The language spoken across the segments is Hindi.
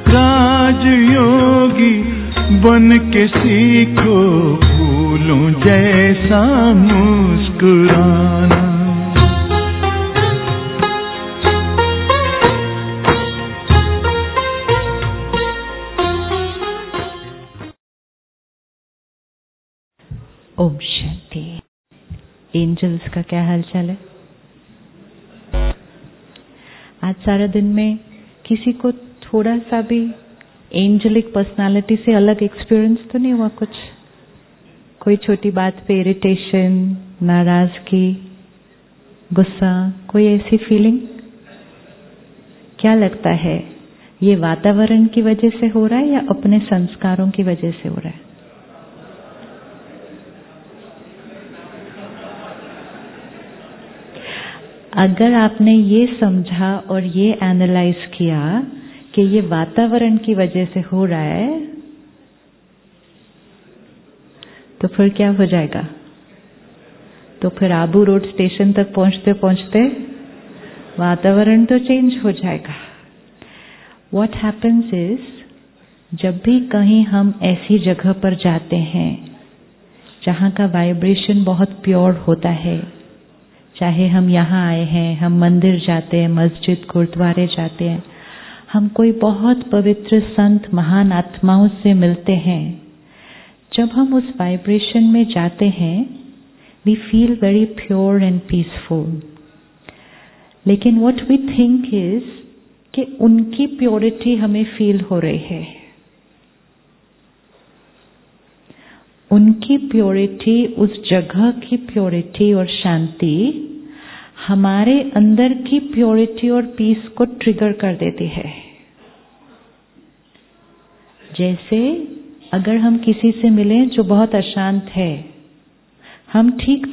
राजयोगी बन के सीखो फूलों जैसा मुस्कुराना। ओम शांति। एंजल्स का क्या हालचाल है? आज सारा दिन में किसी को थोड़ा सा भी एंजेलिक पर्सनालिटी से अलग एक्सपीरियंस तो नहीं हुआ? कुछ कोई छोटी बात पे इरिटेशन, नाराजगी, गुस्सा, कोई ऐसी फीलिंग? क्या लगता है ये वातावरण की वजह से हो रहा है या अपने संस्कारों की वजह से हो रहा है? अगर आपने ये समझा और ये एनालाइज किया कि ये वातावरण की वजह से हो रहा है, तो फिर क्या हो जाएगा? तो फिर आबू रोड स्टेशन तक पहुंचते पहुंचते वातावरण तो चेंज हो जाएगा। व्हाट हैपेंस इज, जब भी कहीं हम ऐसी जगह पर जाते हैं जहां का वाइब्रेशन बहुत प्योर होता है, चाहे हम यहाँ आए हैं, हम मंदिर जाते हैं, मस्जिद, गुरुद्वारे जाते हैं, हम कोई बहुत पवित्र संत महान आत्माओं से मिलते हैं, जब हम उस वाइब्रेशन में जाते हैं we feel very pure and peaceful. लेकिन व्हाट वी थिंक इज कि उनकी प्योरिटी हमें फील हो रही है। उनकी प्योरिटी, उस जगह की प्योरिटी और शांति हमारे अंदर की प्योरिटी और पीस को ट्रिगर कर देती है। जैसे अगर हम किसी से मिलें जो बहुत अशांत है, हम ठीक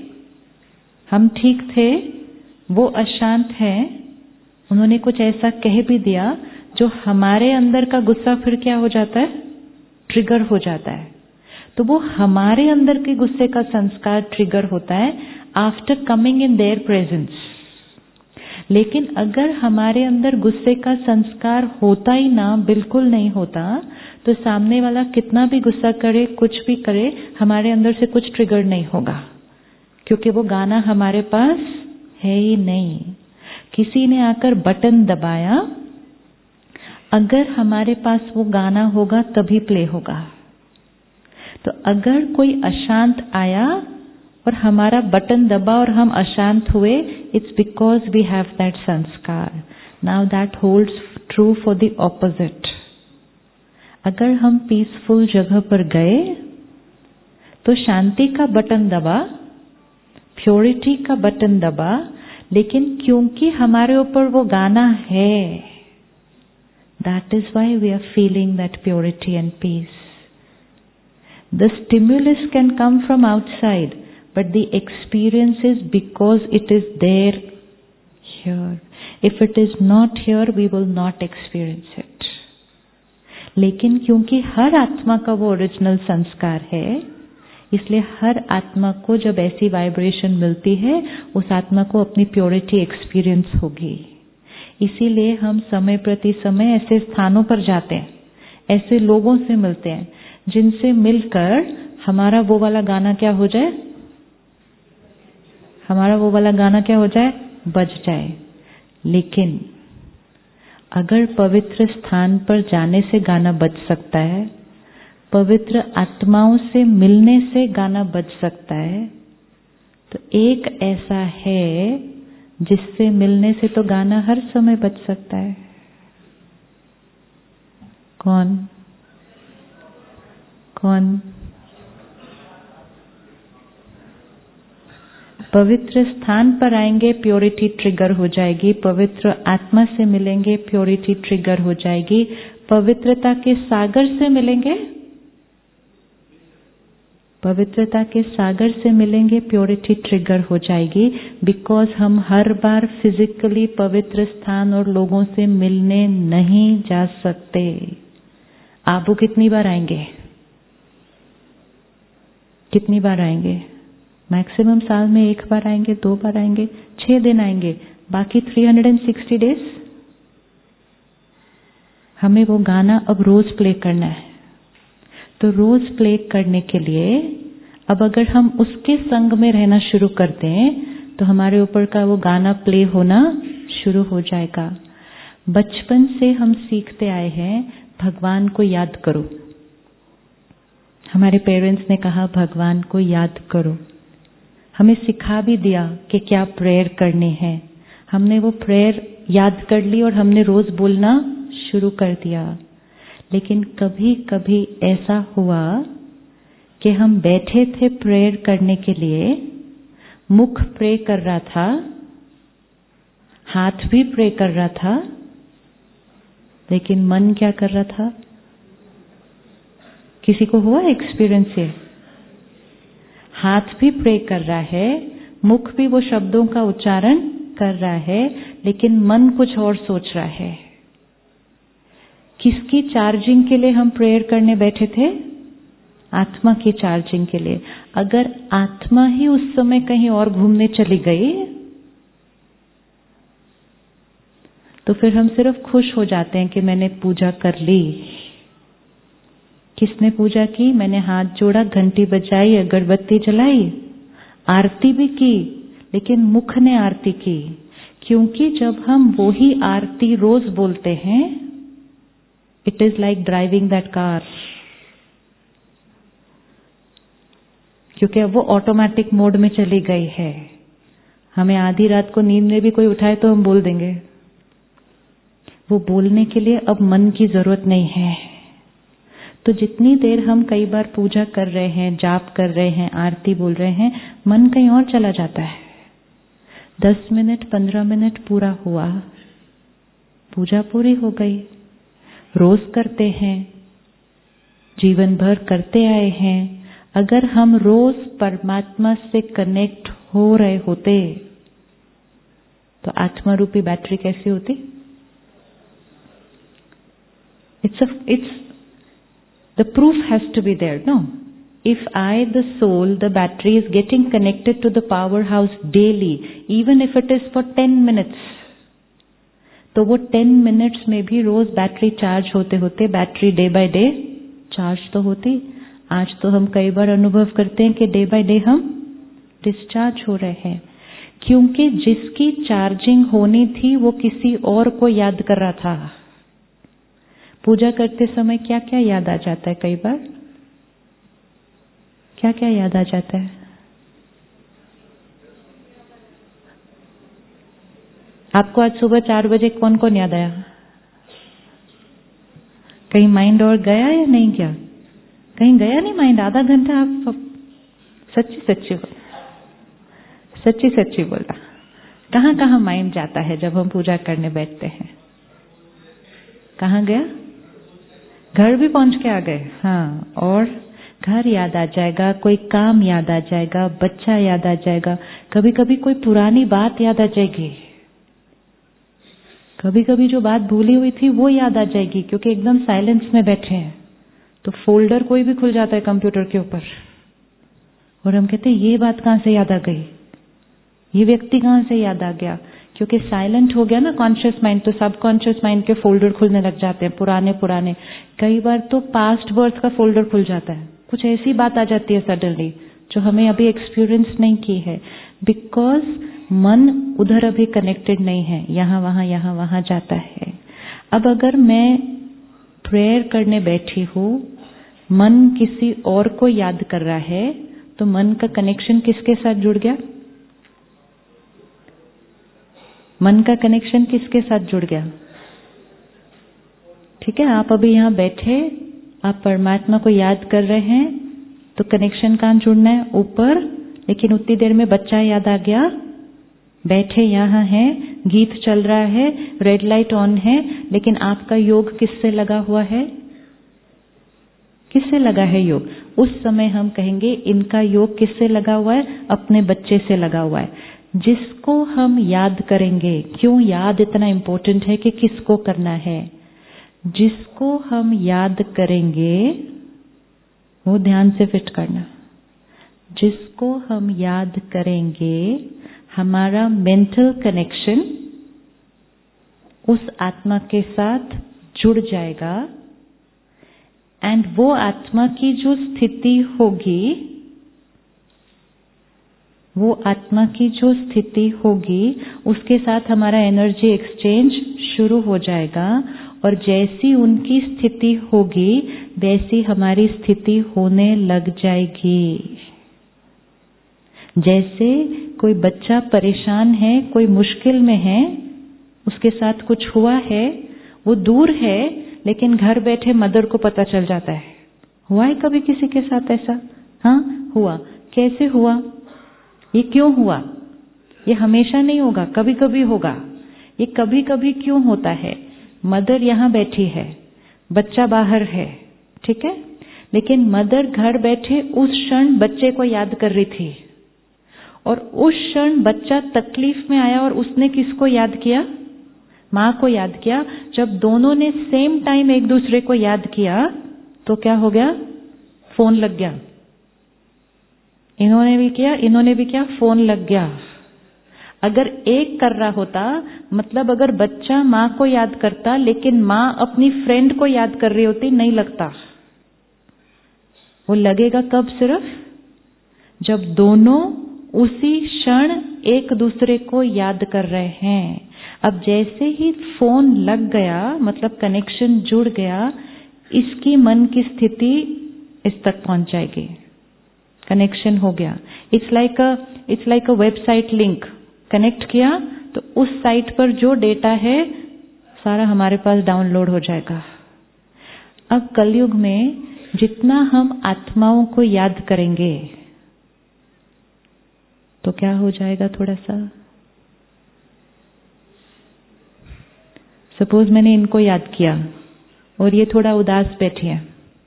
थे, वो अशांत है, उन्होंने कुछ ऐसा कह भी दिया जो हमारे अंदर का गुस्सा फिर क्या हो जाता है? ट्रिगर हो जाता है। तो वो हमारे अंदर के गुस्से का संस्कार ट्रिगर होता है after coming in their presence. लेकिन अगर हमारे अंदर गुस्से का संस्कार होता ही ना, बिल्कुल नहीं होता, तो सामने वाला कितना भी गुस्सा करे, कुछ भी करे, हमारे अंदर से कुछ ट्रिगर नहीं होगा, क्योंकि वो गाना हमारे पास है ही नहीं। किसी ने आकर बटन दबाया, अगर हमारे पास वो गाना होगा तभी प्ले होगा। तो अगर कोई अशांत आया और हमारा बटन दबा और हम अशांत हुए, it's because we have that संस्कार। Now that holds true for the opposite. अगर हम पीसफुल जगह पर गए तो शांति का बटन दबा, प्योरिटी का बटन दबा, लेकिन क्योंकि हमारे ऊपर वो गाना है, that is why we are feeling that purity and peace. The stimulus can come from outside, but the experience is because it is there here. If it is not here, we will not experience it. लेकिन क्योंकि हर आत्मा का वो ओरिजिनल संस्कार है, इसलिए हर आत्मा को जब ऐसी वाइब्रेशन मिलती है, उस आत्मा को अपनी प्योरिटी एक्सपीरियंस होगी। इसीलिए हम समय प्रति समय ऐसे स्थानों पर जाते हैं, ऐसे लोगों से मिलते हैं जिनसे मिलकर हमारा वो वाला गाना क्या हो जाए, बज जाए। लेकिन अगर पवित्र स्थान पर जाने से गाना बज सकता है, पवित्र आत्माओं से मिलने से गाना बज सकता है, तो एक ऐसा है जिससे मिलने से तो गाना हर समय बज सकता है। कौन? पवित्र स्थान पर आएंगे, प्योरिटी ट्रिगर हो जाएगी। पवित्र आत्मा से मिलेंगे, प्योरिटी ट्रिगर हो जाएगी। पवित्रता के सागर से मिलेंगे, प्योरिटी ट्रिगर हो जाएगी। बिकॉज हम हर बार फिजिकली पवित्र स्थान और लोगों से मिलने नहीं जा सकते। आप वो कितनी बार आएंगे? मैक्सिमम साल में 1 बार आएंगे, 2 बार आएंगे, 6 दिन आएंगे, बाकी 360 डेज हमें वो गाना अब रोज प्ले करना है। तो रोज प्ले करने के लिए अब अगर हम उसके संग में रहना शुरू कर दें तो हमारे ऊपर का वो गाना प्ले होना शुरू हो जाएगा। बचपन से हम सीखते आए हैं भगवान को याद करो। हमारे पेरेंट्स ने कहा भगवान को याद करो, हमें सिखा भी दिया कि क्या प्रेयर करने हैं। हमने वो प्रेयर याद कर ली और हमने रोज बोलना शुरू कर दिया। लेकिन कभी कभी ऐसा हुआ कि हम बैठे थे प्रेयर करने के लिए, मुख प्रे कर रहा था, हाथ भी प्रे कर रहा था, लेकिन मन क्या कर रहा था? किसी को हुआ एक्सपीरियंस ये? हाथ भी प्रे कर रहा है, मुख भी वो शब्दों का उच्चारण कर रहा है, लेकिन मन कुछ और सोच रहा है। किसकी चार्जिंग के लिए हम प्रेयर करने बैठे थे? आत्मा की चार्जिंग के लिए। अगर आत्मा ही उस समय कहीं और घूमने चली गई तो फिर हम सिर्फ खुश हो जाते हैं कि मैंने पूजा कर ली। किसने पूजा की? मैंने हाथ जोड़ा, घंटी बजाई, अगरबत्ती जलाई, आरती भी की, लेकिन मुख ने आरती की। क्योंकि जब हम वो ही आरती रोज बोलते हैं, it is like driving that car, क्योंकि अब वो ऑटोमेटिक मोड में चली गई है। हमें आधी रात को नींद में भी कोई उठाए तो हम बोल देंगे। वो बोलने के लिए अब मन की जरूरत नहीं है। तो जितनी देर हम कई बार पूजा कर रहे हैं, जाप कर रहे हैं, आरती बोल रहे हैं, मन कहीं और चला जाता है। 10 मिनट 15 मिनट पूरा हुआ, पूजा पूरी हो गई। रोज करते हैं, जीवन भर करते आए हैं। अगर हम रोज परमात्मा से कनेक्ट हो रहे होते तो आत्मा रूपी बैटरी कैसी होती? It's the proof has to be there, no? If I, the soul, the battery is getting connected to the powerhouse daily, even if it is for 10 minutes, तो वो 10 मिनट्स में भी रोज बैटरी चार्ज होते होते battery day by day charge तो होती। आज तो हम कई बार अनुभव करते हैं कि डे बाय डे हम डिस्चार्ज हो रहे हैं, क्योंकि जिसकी चार्जिंग होनी थी वो किसी और को याद कर रहा था। पूजा करते समय क्या क्या याद आ जाता है? कई बार क्या क्या याद आ जाता है? आपको आज सुबह 4 बजे कौन कौन याद आया? कहीं माइंड और गया या नहीं गया? कहीं गया नहीं माइंड? आधा घंटा आप सच्ची सच्ची बोला, कहाँ कहाँ माइंड जाता है जब हम पूजा करने बैठते हैं? कहाँ गया? घर भी पहुंच के आ गए। हाँ, और घर याद आ जाएगा, कोई काम याद आ जाएगा, बच्चा याद आ जाएगा, कभी कभी कोई पुरानी बात याद आ जाएगी, कभी कभी जो बात भूली हुई थी वो याद आ जाएगी, क्योंकि एकदम साइलेंस में बैठे हैं। तो फोल्डर कोई भी खुल जाता है कंप्यूटर के ऊपर और हम कहते हैं ये बात कहाँ से याद आ गई, ये व्यक्ति कहाँ से याद आ गया? क्योंकि साइलेंट हो गया ना कॉन्शियस माइंड, तो सब कॉन्शियस माइंड के फोल्डर खुलने लग जाते हैं, पुराने। कई बार तो पास्ट बर्थ का फोल्डर खुल जाता है, कुछ ऐसी बात आ जाती है सडनली जो हमें अभी एक्सपीरियंस नहीं की है, बिकॉज मन उधर अभी कनेक्टेड नहीं है, यहाँ वहां जाता है। अब अगर मैं प्रेयर करने बैठी हूँ, मन किसी और को याद कर रहा है, तो मन का कनेक्शन किसके साथ जुड़ गया? मन का कनेक्शन किसके साथ जुड़ गया? ठीक है, आप अभी यहाँ बैठे, आप परमात्मा को याद कर रहे हैं, तो कनेक्शन कहाँ जुड़ना है? ऊपर। लेकिन उतनी देर में बच्चा याद आ गया, बैठे यहाँ हैं, गीत चल रहा है, रेड लाइट ऑन है, लेकिन आपका योग किससे लगा हुआ है? किससे लगा है योग? उस समय हम कहेंगे इनका योग किससे लगा हुआ है? अपने बच्चे से लगा हुआ है। जिसको हम याद करेंगे, क्यों याद इतना इंपॉर्टेंट है कि किसको करना है? जिसको हम याद करेंगे वो ध्यान से फिट करना, जिसको हम याद करेंगे हमारा मेंटल कनेक्शन उस आत्मा के साथ जुड़ जाएगा एंड वो आत्मा की जो स्थिति होगी, वो आत्मा की जो स्थिति होगी उसके साथ हमारा एनर्जी एक्सचेंज शुरू हो जाएगा और जैसी उनकी स्थिति होगी वैसी हमारी स्थिति होने लग जाएगी। जैसे कोई बच्चा परेशान है, कोई मुश्किल में है, उसके साथ कुछ हुआ है, वो दूर है लेकिन घर बैठे मदर को पता चल जाता है। हुआ है कभी किसी के साथ ऐसा? हाँ, हुआ। कैसे हुआ? ये क्यों हुआ? ये हमेशा नहीं होगा, कभी कभी होगा। ये कभी कभी क्यों होता है? मदर यहाँ बैठी है, बच्चा बाहर है, ठीक है, लेकिन मदर घर बैठे उस क्षण बच्चे को याद कर रही थी और उस क्षण बच्चा तकलीफ में आया और उसने किसको याद किया? माँ को याद किया। जब दोनों ने सेम टाइम एक दूसरे को याद किया तो क्या हो गया? फोन लग गया। इन्होंने भी किया, इन्होंने भी किया, फोन लग गया। अगर एक कर रहा होता, मतलब अगर बच्चा माँ को याद करता लेकिन माँ अपनी फ्रेंड को याद कर रही होती, नहीं लगता। वो लगेगा कब? सिर्फ जब दोनों उसी क्षण एक दूसरे को याद कर रहे हैं। अब जैसे ही फोन लग गया, मतलब कनेक्शन जुड़ गया, इसकी मन की स्थिति इस तक पहुंच जाएगी। कनेक्शन हो गया। It's like a website link. Connect किया तो उस साइट पर जो डेटा है सारा हमारे पास डाउनलोड हो जाएगा। अब कलयुग में जितना हम आत्माओं को याद करेंगे तो क्या हो जाएगा? थोड़ा सा सपोज मैंने इनको याद किया और ये थोड़ा उदास बैठी है,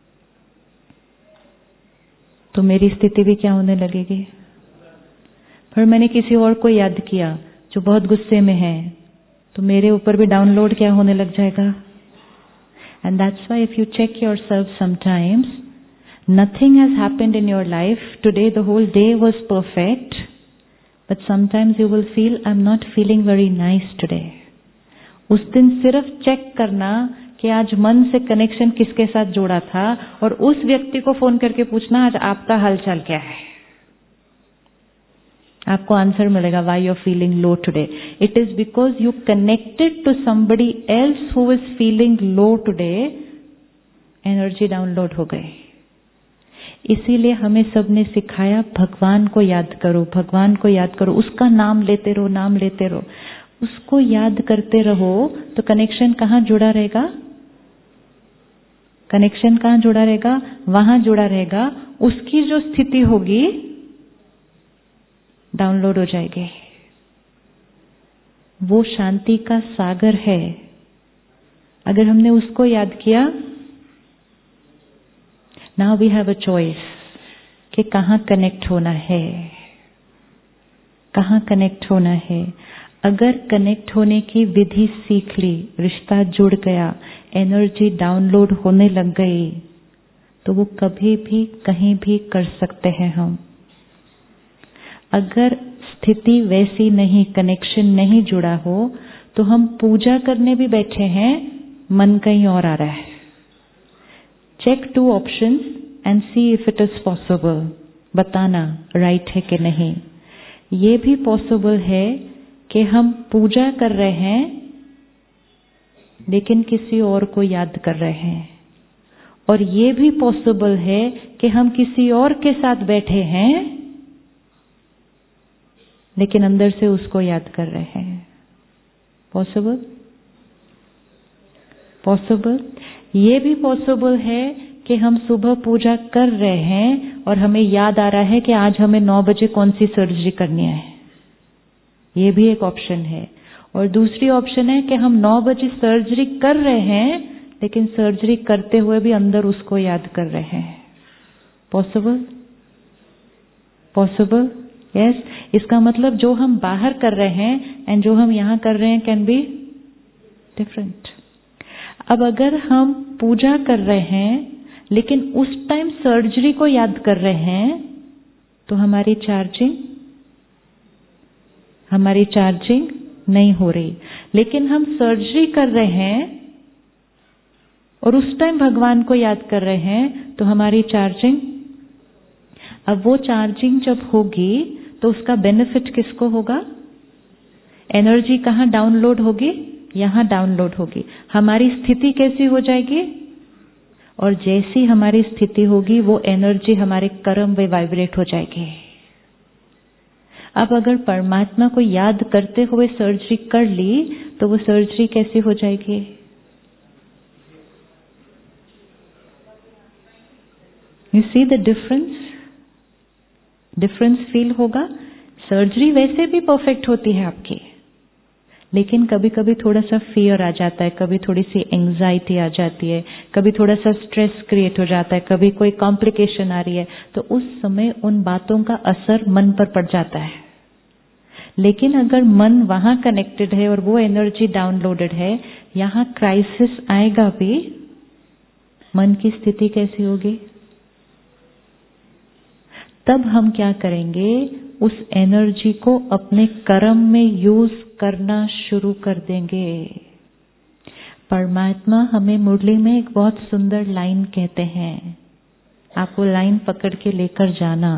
तो मेरी स्थिति भी क्या होने लगेगी? फिर मैंने किसी और को याद किया जो बहुत गुस्से में है, तो मेरे ऊपर भी डाउनलोड क्या होने लग जाएगा? And that's why if you check yourself sometimes, nothing has happened in your life today, the whole day was perfect, but sometimes you will feel I'm not feeling very nice today. उस दिन सिर्फ चेक करना कि आज मन से कनेक्शन किसके साथ जोड़ा था और उस व्यक्ति को फोन करके पूछना आज आपका हालचाल क्या है। आपको आंसर मिलेगा why you're feeling low today. It is because you connected to somebody else who is feeling low today. Energy download हो गई। इसीलिए हमें सबने सिखाया भगवान को याद करो, भगवान को याद करो, उसका नाम लेते रहो, नाम लेते रहो। उसको याद करते रहो तो कनेक्शन कहाँ जुड़ा रहेगा? कनेक्शन कहाँ जुड़ा रहेगा? वहां जुड़ा रहेगा। उसकी जो स्थिति होगी डाउनलोड हो जाएगी। वो शांति का सागर है। अगर हमने उसको याद किया, now we have a choice कि कहाँ कनेक्ट होना है, कहाँ कनेक्ट होना है। अगर कनेक्ट होने की विधि सीख ली, रिश्ता जुड़ गया, एनर्जी डाउनलोड होने लग गई, तो वो कभी भी कहीं भी कर सकते हैं हम। अगर स्थिति वैसी नहीं, कनेक्शन नहीं जुड़ा हो, तो हम पूजा करने भी बैठे हैं, मन कहीं और आ रहा है। Check 2 options and see if it is possible. बताना राइट है कि नहीं। ये भी पॉसिबल है कि हम पूजा कर रहे हैं लेकिन किसी और को याद कर रहे हैं, और ये भी पॉसिबल है कि हम किसी और के साथ बैठे हैं लेकिन अंदर से उसको याद कर रहे हैं। पॉसिबल? पॉसिबल। ये भी पॉसिबल है कि हम सुबह पूजा कर रहे हैं और हमें याद आ रहा है कि आज हमें 9 बजे कौन सी सर्जरी करनी है। ये भी एक ऑप्शन है। और दूसरी ऑप्शन है कि हम 9 बजे सर्जरी कर रहे हैं लेकिन सर्जरी करते हुए भी अंदर उसको याद कर रहे हैं। पॉसिबल? पॉसिबल? यस। इसका मतलब जो हम बाहर कर रहे हैं एंड जो हम यहां कर रहे हैं कैन बी डिफरेंट। अब अगर हम पूजा कर रहे हैं लेकिन उस टाइम सर्जरी को याद कर रहे हैं तो हमारी चार्जिंग नहीं हो रही। लेकिन हम सर्जरी कर रहे हैं और उस टाइम भगवान को याद कर रहे हैं तो हमारी चार्जिंग, अब वो चार्जिंग जब होगी तो उसका बेनिफिट किसको होगा? एनर्जी कहाँ डाउनलोड होगी? यहाँ डाउनलोड होगी। हमारी स्थिति कैसी हो जाएगी? और जैसी हमारी स्थिति होगी वो एनर्जी हमारे कर्म में वाइब्रेट हो जाएगी। अब अगर परमात्मा को याद करते हुए सर्जरी कर ली तो वो सर्जरी कैसी हो जाएगी? You see the difference feel होगा। सर्जरी वैसे भी परफेक्ट होती है आपकी, लेकिन कभी कभी थोड़ा सा फियर आ जाता है, कभी थोड़ी सी एंजाइटी आ जाती है, कभी थोड़ा सा स्ट्रेस क्रिएट हो जाता है, कभी कोई कॉम्प्लिकेशन आ रही है, तो उस समय उन बातों का असर मन पर पड़ जाता है। लेकिन अगर मन वहां कनेक्टेड है और वो एनर्जी डाउनलोडेड है, यहां क्राइसिस आएगा भी, मन की स्थिति कैसी होगी? तब हम क्या करेंगे? उस एनर्जी को अपने कर्म में यूज करना शुरू कर देंगे। परमात्मा हमें मुरली में एक बहुत सुंदर लाइन कहते हैं, आप वो लाइन पकड़ के लेकर जाना।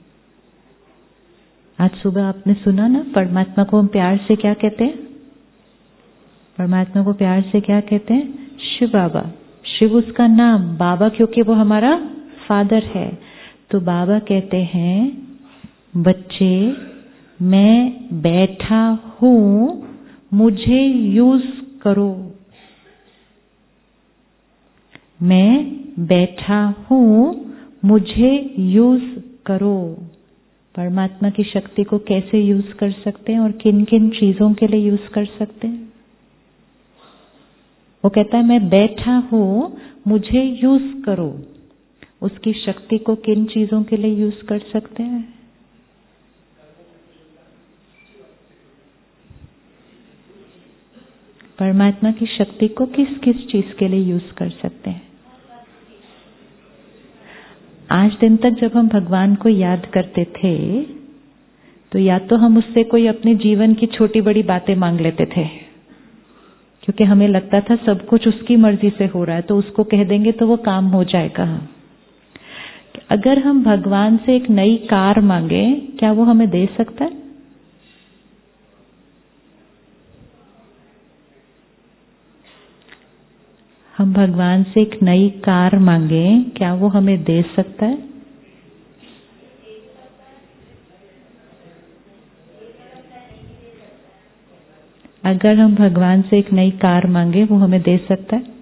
आज सुबह आपने सुना ना, परमात्मा को हम प्यार से क्या कहते हैं? परमात्मा को प्यार से क्या कहते हैं? शिव बाबा। शिव उसका नाम, बाबा क्योंकि वो हमारा फादर है। तो बाबा कहते हैं, बच्चे मैं बैठा हूं, मुझे यूज करो। मैं बैठा हूं, मुझे यूज करो। परमात्मा की शक्ति को कैसे यूज कर सकते हैं और किन किन चीजों के लिए यूज कर सकते हैं? वो कहता है मैं बैठा हूं, मुझे यूज करो। उसकी शक्ति को किन चीजों के लिए यूज कर सकते हैं? परमात्मा की शक्ति को किस किस चीज के लिए यूज कर सकते हैं? आज दिन तक जब हम भगवान को याद करते थे तो या तो हम उससे कोई अपने जीवन की छोटी बड़ी बातें मांग लेते थे, क्योंकि हमें लगता था सब कुछ उसकी मर्जी से हो रहा है, तो उसको कह देंगे तो वो काम हो जाएगा। अगर हम भगवान से एक नई कार मांगे, क्या वो हमें दे सकता है? हम भगवान से एक नई कार मांगे, क्या वो हमें दे सकता है? अगर हम भगवान से एक नई कार मांगे, वो हमें दे सकता है?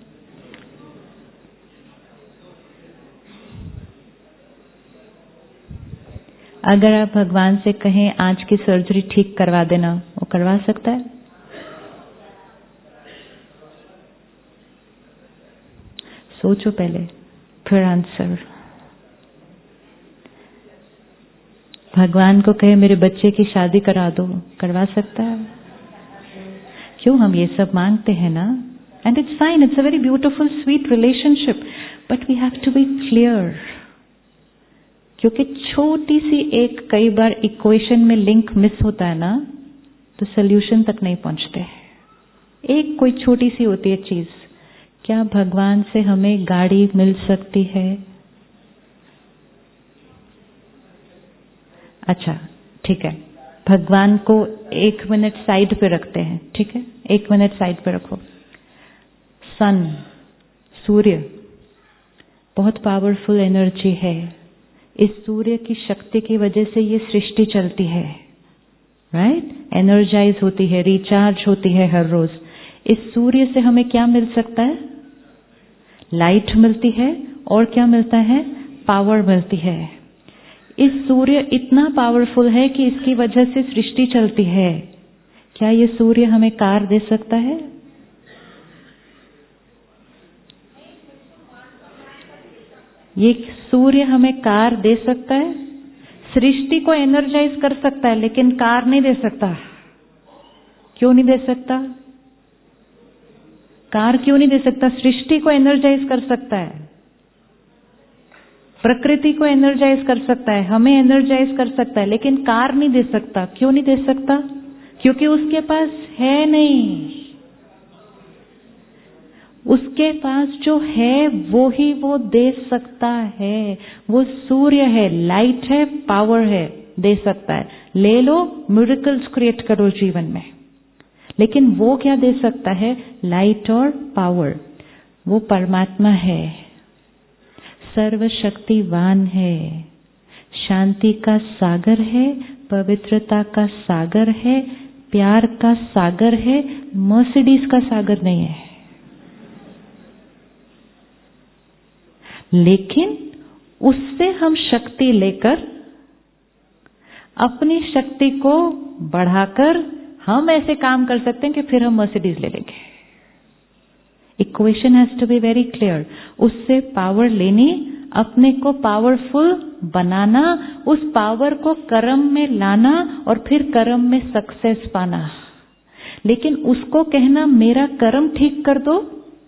अगर आप भगवान से कहें आज की सर्जरी ठीक करवा देना, वो करवा सकता है? सोचो पहले, फिर आंसर। भगवान को कहे मेरे बच्चे की शादी करा दो, करवा सकता है? क्यों हम ये सब मांगते हैं ना? And it's fine, it's a very beautiful sweet relationship, but we have to be clear. क्योंकि छोटी सी एक कई बार इक्वेशन में लिंक मिस होता है ना, तो सोल्यूशन तक नहीं पहुंचते। एक कोई छोटी सी होती है चीज। क्या भगवान से हमें गाड़ी मिल सकती है? अच्छा ठीक है, भगवान को 1 मिनट साइड पे रखते हैं, ठीक है? 1 मिनट साइड पे रखो। सन, सूर्य बहुत पावरफुल एनर्जी है। इस सूर्य की शक्ति की वजह से ये सृष्टि चलती है, राइट? एनर्जाइज होती है, रिचार्ज होती है हर रोज। इस सूर्य से हमें क्या मिल सकता है? लाइट मिलती है, और क्या मिलता है? पावर मिलती है। इस सूर्य इतना पावरफुल है कि इसकी वजह से सृष्टि चलती है। क्या ये सूर्य हमें कार दे सकता है? ये सूर्य हमें कार दे सकता है? सृष्टि को एनर्जाइज कर सकता है, लेकिन कार नहीं दे सकता। क्यों नहीं दे सकता? कार क्यों नहीं दे सकता? सृष्टि को एनर्जाइज कर सकता है, प्रकृति को एनर्जाइज कर सकता है, हमें एनर्जाइज कर सकता है, लेकिन कार नहीं दे सकता। क्यों नहीं दे सकता? क्योंकि उसके पास है नहीं। उसके पास जो है वो ही वो दे सकता है। वो सूर्य है, लाइट है, पावर है, दे सकता है। ले लो, मिरेकल्स क्रिएट करो जीवन में। लेकिन वो क्या दे सकता है? लाइट और पावर। वो परमात्मा है, सर्वशक्तिवान है, शांति का सागर है, पवित्रता का सागर है, प्यार का सागर है, मर्सिडीज का सागर नहीं है। लेकिन उससे हम शक्ति लेकर, अपनी शक्ति को बढ़ाकर हम ऐसे काम कर सकते हैं कि फिर हम मर्सिडीज ले लेंगे। Equation has to be very clear. उससे पावर लेनी, अपने को पावरफुल बनाना, उस पावर को कर्म में लाना और फिर कर्म में सक्सेस पाना। लेकिन उसको कहना मेरा कर्म ठीक कर दो,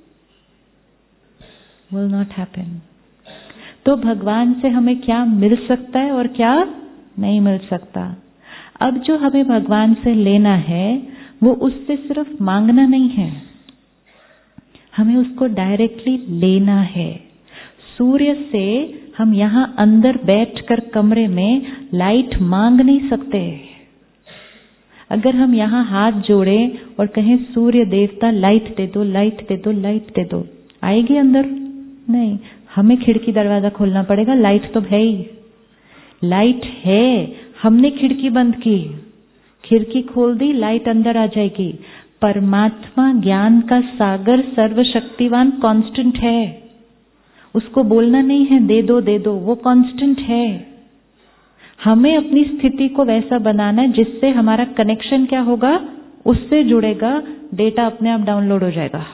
will not happen। तो भगवान से हमें क्या मिल सकता है और क्या नहीं मिल सकता। अब जो हमें भगवान से लेना है वो उससे सिर्फ मांगना नहीं है, हमें उसको डायरेक्टली लेना है। सूर्य से हम यहाँ अंदर बैठकर कमरे में लाइट मांग नहीं सकते। अगर हम यहाँ हाथ जोड़ें और कहें सूर्य देवता लाइट दे दो, लाइट दे दो, लाइट दे दो, आएगी अंदर? नहीं, हमें खिड़की दरवाजा खोलना पड़ेगा। लाइट तो है ही, लाइट है, हमने खिड़की बंद की, खिड़की खोल दी, लाइट अंदर आ जाएगी। परमात्मा ज्ञान का सागर सर्वशक्तिवान कांस्टेंट है, उसको बोलना नहीं है दे दो दे दो, वो कांस्टेंट है। हमें अपनी स्थिति को वैसा बनाना है जिससे हमारा कनेक्शन क्या होगा, उससे जुड़ेगा, डेटा अपने आप डाउनलोड हो जाएगा।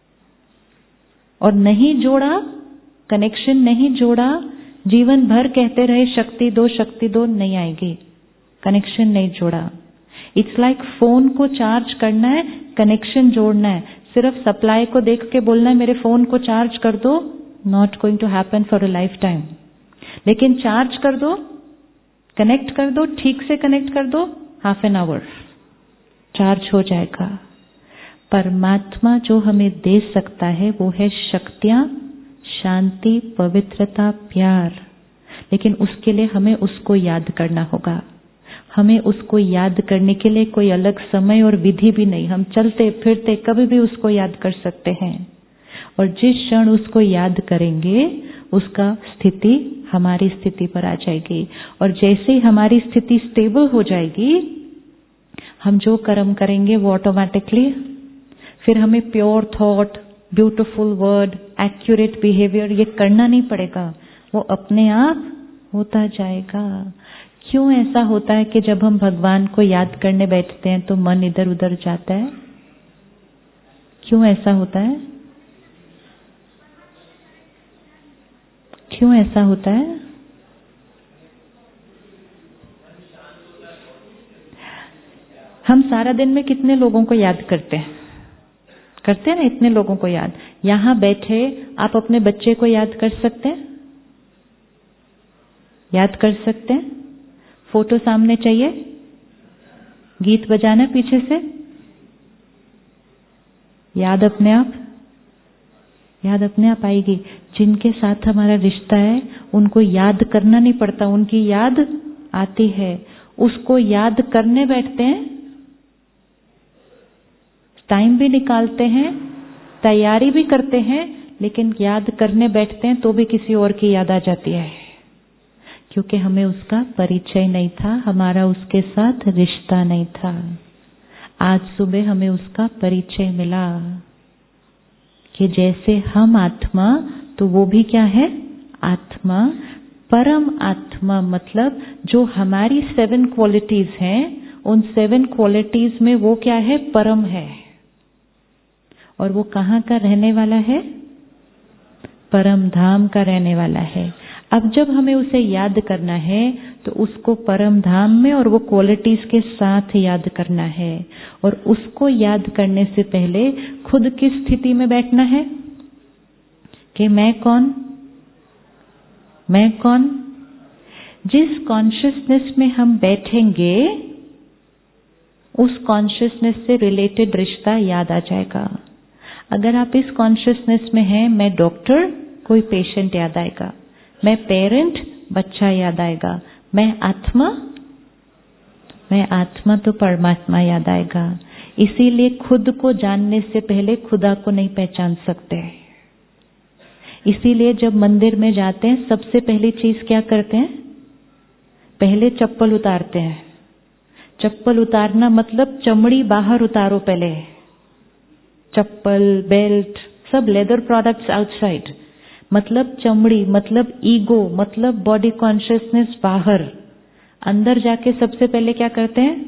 और नहीं जोड़ा, कनेक्शन नहीं जोड़ा, जीवन भर कहते रहे शक्ति दो, नहीं आएगी। कनेक्शन नहीं जोड़ा। इट्स लाइक फोन को चार्ज करना है, कनेक्शन जोड़ना है। सिर्फ सप्लाई को देख के बोलना है मेरे फोन को चार्ज कर दो, not going to happen for a lifetime. लेकिन चार्ज कर दो, कनेक्ट कर दो, ठीक से कनेक्ट कर दो, हाफ एन आवर चार्ज हो जाएगा। परमात्मा जो हमें दे सकता है वो है शक्तियां, शांति, पवित्रता, प्यार। लेकिन उसके लिए हमें उसको याद करना होगा। हमें उसको याद करने के लिए कोई अलग समय और विधि भी नहीं, हम चलते फिरते कभी भी उसको याद कर सकते हैं। और जिस क्षण उसको याद करेंगे उसका स्थिति हमारी स्थिति पर आ जाएगी। और जैसे ही हमारी स्थिति स्टेबल हो जाएगी, हम जो कर्म करेंगे वो ऑटोमेटिकली, फिर हमें pure thought, beautiful word, accurate behaviour ये करना नहीं पड़ेगा, वो अपने आप होता जाएगा। क्यों ऐसा होता है कि जब हम भगवान को याद करने बैठते हैं तो मन इधर उधर जाता है? क्यों ऐसा होता है? क्यों ऐसा होता है? हम सारा दिन में कितने लोगों को याद करते हैं? करते हैं ना, इतने लोगों को याद। यहां बैठे आप अपने बच्चे को याद कर सकते हैं? याद कर सकते हैं? फोटो सामने चाहिए, गीत बजाना पीछे से, याद अपने आप, याद अपने आप आएगी। जिनके साथ हमारा रिश्ता है उनको याद करना नहीं पड़ता, उनकी याद आती है। उसको याद करने बैठते हैं, टाइम भी निकालते हैं, तैयारी भी करते हैं, लेकिन याद करने बैठते हैं तो भी किसी और की याद आ जाती है, क्योंकि हमें उसका परिचय नहीं था, हमारा उसके साथ रिश्ता नहीं था। आज सुबह हमें उसका परिचय मिला कि जैसे हम आत्मा तो वो भी क्या है? आत्मा। परम आत्मा मतलब जो हमारी 7 क्वालिटीज हैं, उन 7 क्वालिटीज में वो क्या है? परम है। और वो कहाँ का रहने वाला है? परम धाम का रहने वाला है। अब जब हमें उसे याद करना है तो उसको परम धाम में और वो क्वालिटीज के साथ याद करना है। और उसको याद करने से पहले खुद की स्थिति में बैठना है कि मैं कौन? मैं कौन? जिस कॉन्शियसनेस में हम बैठेंगे उस कॉन्शियसनेस से रिलेटेड रिश्ता याद आ जाएगा। अगर आप इस कॉन्शियसनेस में हैं, मैं डॉक्टर, कोई पेशेंट याद आएगा, मैं पेरेंट, बच्चा याद आएगा, मैं आत्मा तो परमात्मा याद आएगा। इसीलिए खुद को जानने से पहले खुदा को नहीं पहचान सकते। इसीलिए जब मंदिर में जाते हैं, सबसे पहली चीज क्या करते हैं? पहले चप्पल उतारते हैं। चप्पल उतारना मतलब चमड़ी बाहर उतारो पहले। चप्पल, बेल्ट, सब लेदर प्रोडक्ट्स आउटसाइड, मतलब चमड़ी, मतलब ईगो, मतलब बॉडी कॉन्शियसनेस बाहर। अंदर जाके सबसे पहले क्या करते हैं?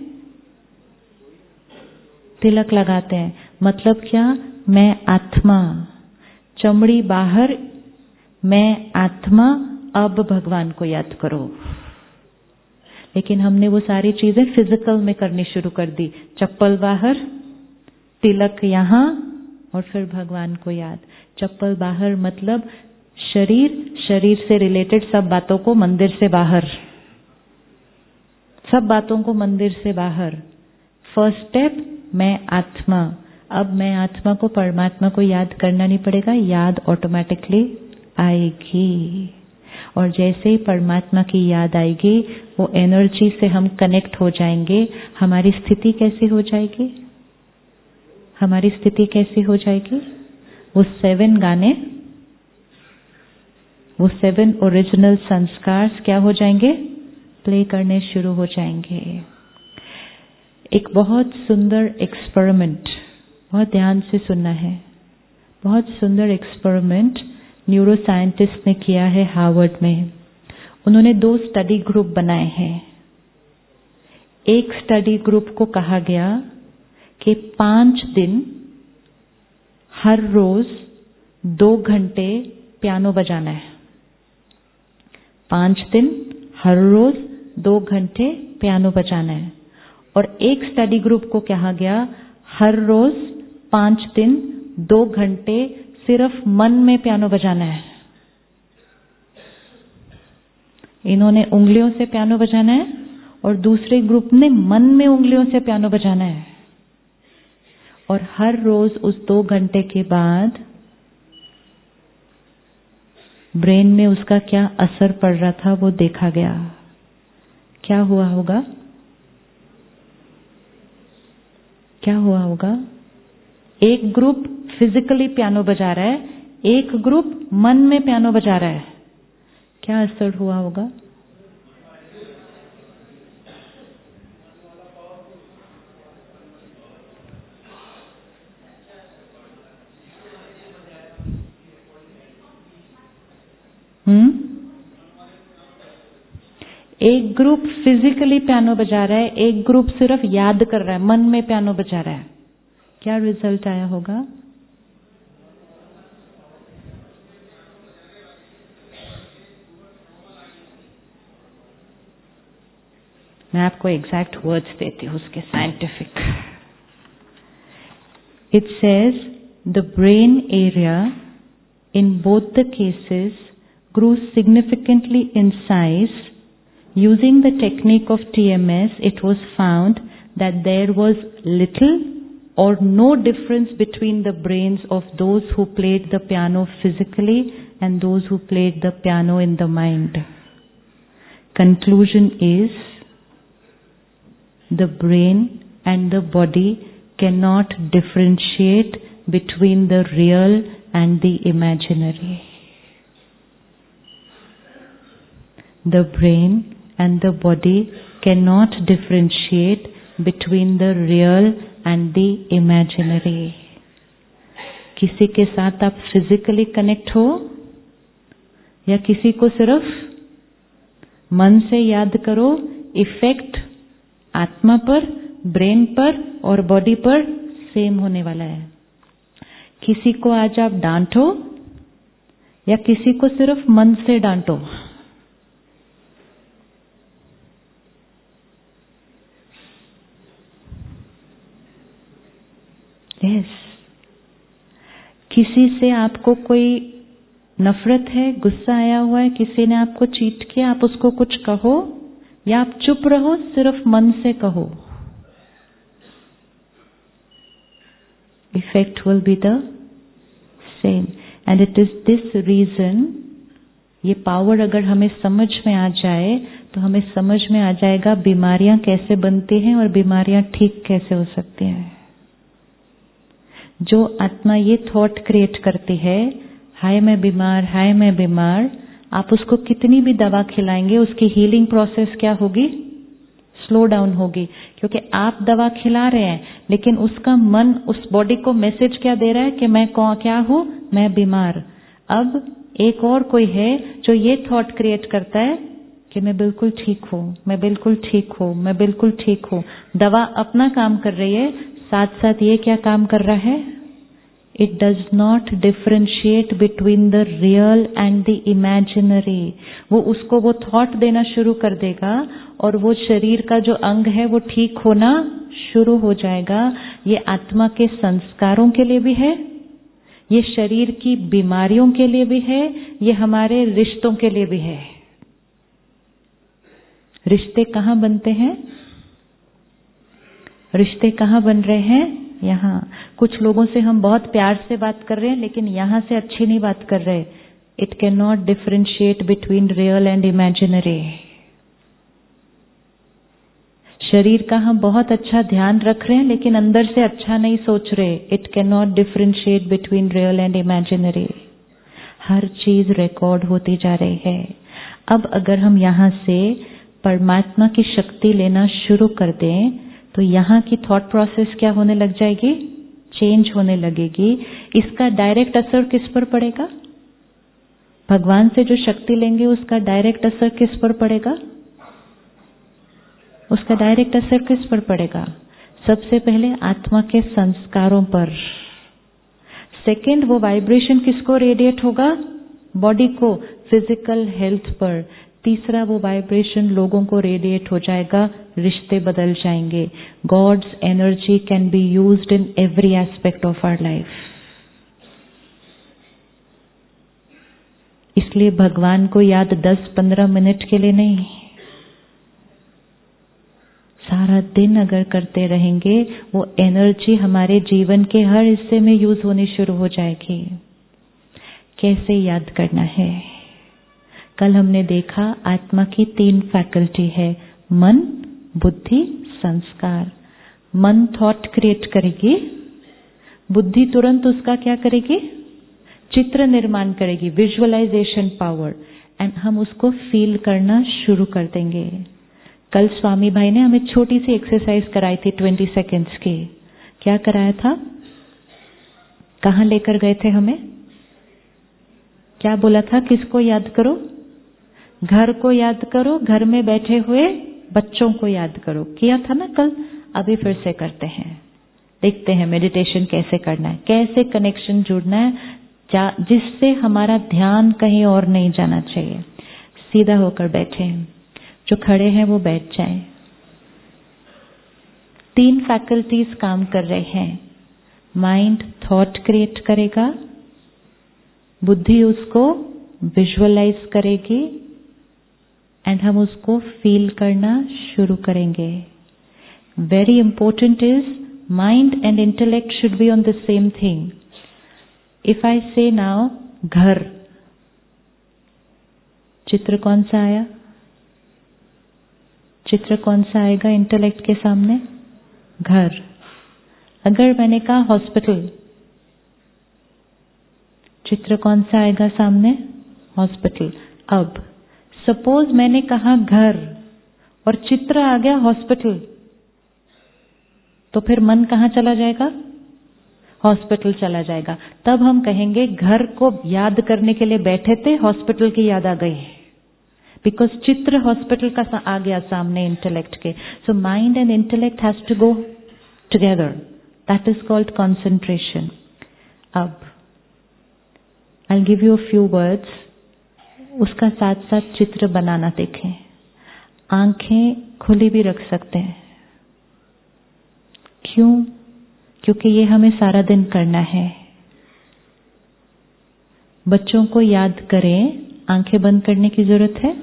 तिलक लगाते हैं। मतलब क्या? मैं आत्मा। चमड़ी बाहर, मैं आत्मा। अब भगवान को याद करो। लेकिन हमने वो सारी चीजें फिजिकल में करनी शुरू कर दी। चप्पल बाहर, तिलक यहां, और फिर भगवान को याद। चप्पल बाहर मतलब शरीर, शरीर से रिलेटेड सब बातों को मंदिर से बाहर, सब बातों को मंदिर से बाहर। फर्स्ट स्टेप, मैं आत्मा। अब मैं आत्मा को, परमात्मा को याद करना नहीं पड़ेगा, याद ऑटोमेटिकली आएगी। और जैसे ही परमात्मा की याद आएगी, वो एनर्जी से हम कनेक्ट हो जाएंगे। हमारी स्थिति कैसी हो जाएगी? हमारी स्थिति कैसी हो जाएगी? वो 7 गाने, वो 7 ओरिजिनल संस्कार क्या हो जाएंगे? प्ले करने शुरू हो जाएंगे। एक बहुत सुंदर एक्सपेरिमेंट, बहुत ध्यान से सुनना है, बहुत सुंदर एक्सपेरिमेंट न्यूरो साइंटिस्ट ने किया है हार्वर्ड में। उन्होंने 2 स्टडी ग्रुप बनाए हैं। एक स्टडी ग्रुप को कहा गया कि 5 दिन हर रोज 2 घंटे पियानो बजाना है। 5 दिन हर रोज 2 घंटे पियानो बजाना है। और एक स्टडी ग्रुप को कहा गया हर रोज 5 दिन 2 घंटे सिर्फ मन में पियानो बजाना है। इन्होंने उंगलियों से पियानो बजाना है और दूसरे ग्रुप ने मन में उंगलियों से पियानो बजाना है। और हर रोज उस 2 घंटे के बाद ब्रेन में उसका क्या असर पड़ रहा था वो देखा गया। क्या हुआ होगा? क्या हुआ होगा? एक ग्रुप फिजिकली पियानो बजा रहा है, एक ग्रुप मन में पियानो बजा रहा है। क्या असर हुआ होगा? एक ग्रुप फिजिकली पियानो बजा रहा है, एक ग्रुप सिर्फ याद कर रहा है, मन में पियानो बजा रहा है। क्या रिजल्ट आया होगा? मैं आपको एग्जैक्ट वर्ड्स देती हूँ उसके scientific. It says the brain area in both the cases grew significantly in size. Using the technique of TMS, it was found that there was little or no difference between the brains of those who played the piano physically and those who played the piano in the mind. Conclusion is, the brain and the body cannot differentiate between the real and the imaginary. The brain and the body cannot differentiate between the real and the imaginary. किसी के साथ आप फिजिकली कनेक्ट हो या किसी को सिर्फ मन से याद करो, इफेक्ट आत्मा पर, ब्रेन पर और बॉडी पर सेम होने वाला है। किसी को आज आप डांटो या किसी को सिर्फ मन से डांटो, यस। किसी से आपको कोई नफरत है, गुस्सा आया हुआ है, किसी ने आपको चीट किया, आप उसको कुछ कहो या आप चुप रहो, सिर्फ मन से कहो, effect will be the same. And it is this reason, ये पावर अगर हमें समझ में आ जाए तो हमें समझ में आ जाएगा बीमारियां कैसे बनती हैं और बीमारियां ठीक कैसे हो सकती हैं। जो आत्मा ये थॉट क्रिएट करती है, हाय मैं बीमार, हाय मैं बीमार, आप उसको कितनी भी दवा खिलाएंगे उसकी हीलिंग प्रोसेस क्या होगी? स्लो डाउन होगी। क्योंकि आप दवा खिला रहे हैं लेकिन उसका मन उस बॉडी को मैसेज क्या दे रहा है कि मैं क्या हूं? मैं बीमार। अब एक और कोई है जो ये थॉट क्रिएट करता है कि मैं बिल्कुल ठीक हूं, मैं बिल्कुल ठीक हूं, मैं बिल्कुल ठीक हूं। दवा अपना काम कर रही है, साथ साथ ये क्या काम कर रहा है? It does not differentiate between the real and the imaginary. वो उसको वो थॉट देना शुरू कर देगा और वो शरीर का जो अंग है वो ठीक होना शुरू हो जाएगा। ये आत्मा के संस्कारों के लिए भी है, ये शरीर की बीमारियों के लिए भी है, ये हमारे रिश्तों के लिए भी है। रिश्ते कहाँ बनते हैं? रिश्ते कहाँ बन रहे हैं? यहाँ। कुछ लोगों से हम बहुत प्यार से बात कर रहे हैं लेकिन यहाँ से अच्छी नहीं बात कर रहे। It can not differentiate between real and imaginary. शरीर का हम बहुत अच्छा ध्यान रख रहे हैं लेकिन अंदर से अच्छा नहीं सोच रहे। It can not differentiate between real and imaginary. हर चीज रिकॉर्ड होती जा रही है। अब अगर हम यहाँ से परमात्मा की शक्ति लेना शुरू कर दें तो यहाँ की थॉट प्रोसेस क्या होने लग जाएगी? चेंज होने लगेगी। इसका डायरेक्ट असर किस पर पड़ेगा? भगवान से जो शक्ति लेंगे उसका डायरेक्ट असर किस पर पड़ेगा? उसका डायरेक्ट असर किस पर पड़ेगा? सबसे पहले आत्मा के संस्कारों पर। सेकंड, वो वाइब्रेशन किसको रेडिएट होगा? बॉडी को, फिजिकल हेल्थ पर। तीसरा, वो वाइब्रेशन लोगों को रेडिएट हो जाएगा, रिश्ते बदल जाएंगे। God's energy can be used in every aspect of our life. इसलिए भगवान को याद 10-15 मिनट के लिए नहीं, सारा दिन अगर करते रहेंगे वो एनर्जी हमारे जीवन के हर हिस्से में यूज होनी शुरू हो जाएगी। कैसे याद करना है? कल हमने देखा आत्मा की 3 फैकल्टी है, मन, बुद्धि, संस्कार। मन थॉट क्रिएट करेगी, बुद्धि तुरंत उसका क्या करेगी? चित्र निर्माण करेगी, विजुअलाइजेशन पावर, एंड हम उसको फील करना शुरू कर देंगे। कल स्वामी भाई ने हमें छोटी सी एक्सरसाइज कराई थी 20 सेकेंड्स की। क्या कराया था? कहाँ लेकर गए थे हमें? क्या बोला था? किसको याद करो? घर को याद करो, घर में बैठे हुए बच्चों को याद करो। किया था ना कल? अभी फिर से करते हैं। देखते हैं मेडिटेशन कैसे करना है, कैसे कनेक्शन जुड़ना है जिससे हमारा ध्यान कहीं और नहीं जाना चाहिए। सीधा होकर बैठे, जो खड़े हैं वो बैठ जाएं। 3 फैकल्टीज काम कर रहे हैं। माइंड थॉट क्रिएट करेगा, बुद्धि उसको विजुअलाइज करेगी एंड हम उसको फील करना शुरू करेंगे। Very important is mind and intellect should be on the same thing. If I say now घर, चित्र कौन सा आया? चित्र कौन सा आएगा इंटेलेक्ट के सामने? घर। अगर मैंने कहा हॉस्पिटल, चित्र कौन सा आएगा सामने? हॉस्पिटल। अब सपोज मैंने कहा घर और चित्र आ गया हॉस्पिटल, तो फिर मन कहाँ चला जाएगा? हॉस्पिटल चला जाएगा। तब हम कहेंगे घर को याद करने के लिए बैठे थे, हॉस्पिटल की याद आ गई, बिकॉज चित्र हॉस्पिटल का आ गया सामने इंटेलेक्ट के। So mind and intellect has to go together. That is called concentration. अब I will give you a few words, उसका साथ साथ चित्र बनाना देखें। आंखें खुली भी रख सकते हैं। क्यों? क्योंकि ये हमें सारा दिन करना है। बच्चों को याद करें, आंखें बंद करने की जरूरत है?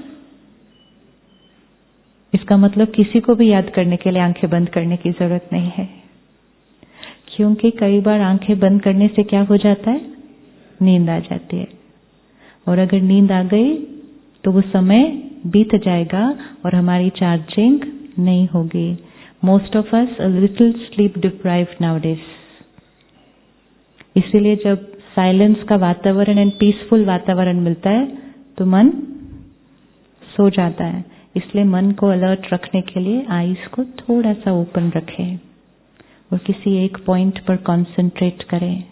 इसका मतलब किसी को भी याद करने के लिए आंखें बंद करने की जरूरत नहीं है, क्योंकि कई बार आंखें बंद करने से क्या हो जाता है? नींद आ जाती है। और अगर नींद आ गई तो वो समय बीत जाएगा और हमारी चार्जिंग नहीं होगी। Most of us a little sleep deprived nowadays. इसीलिए जब साइलेंस का वातावरण एंड पीसफुल वातावरण मिलता है तो मन सो जाता है। इसलिए मन को अलर्ट रखने के लिए आईज को थोड़ा सा ओपन रखें और किसी एक पॉइंट पर कंसंट्रेट करें।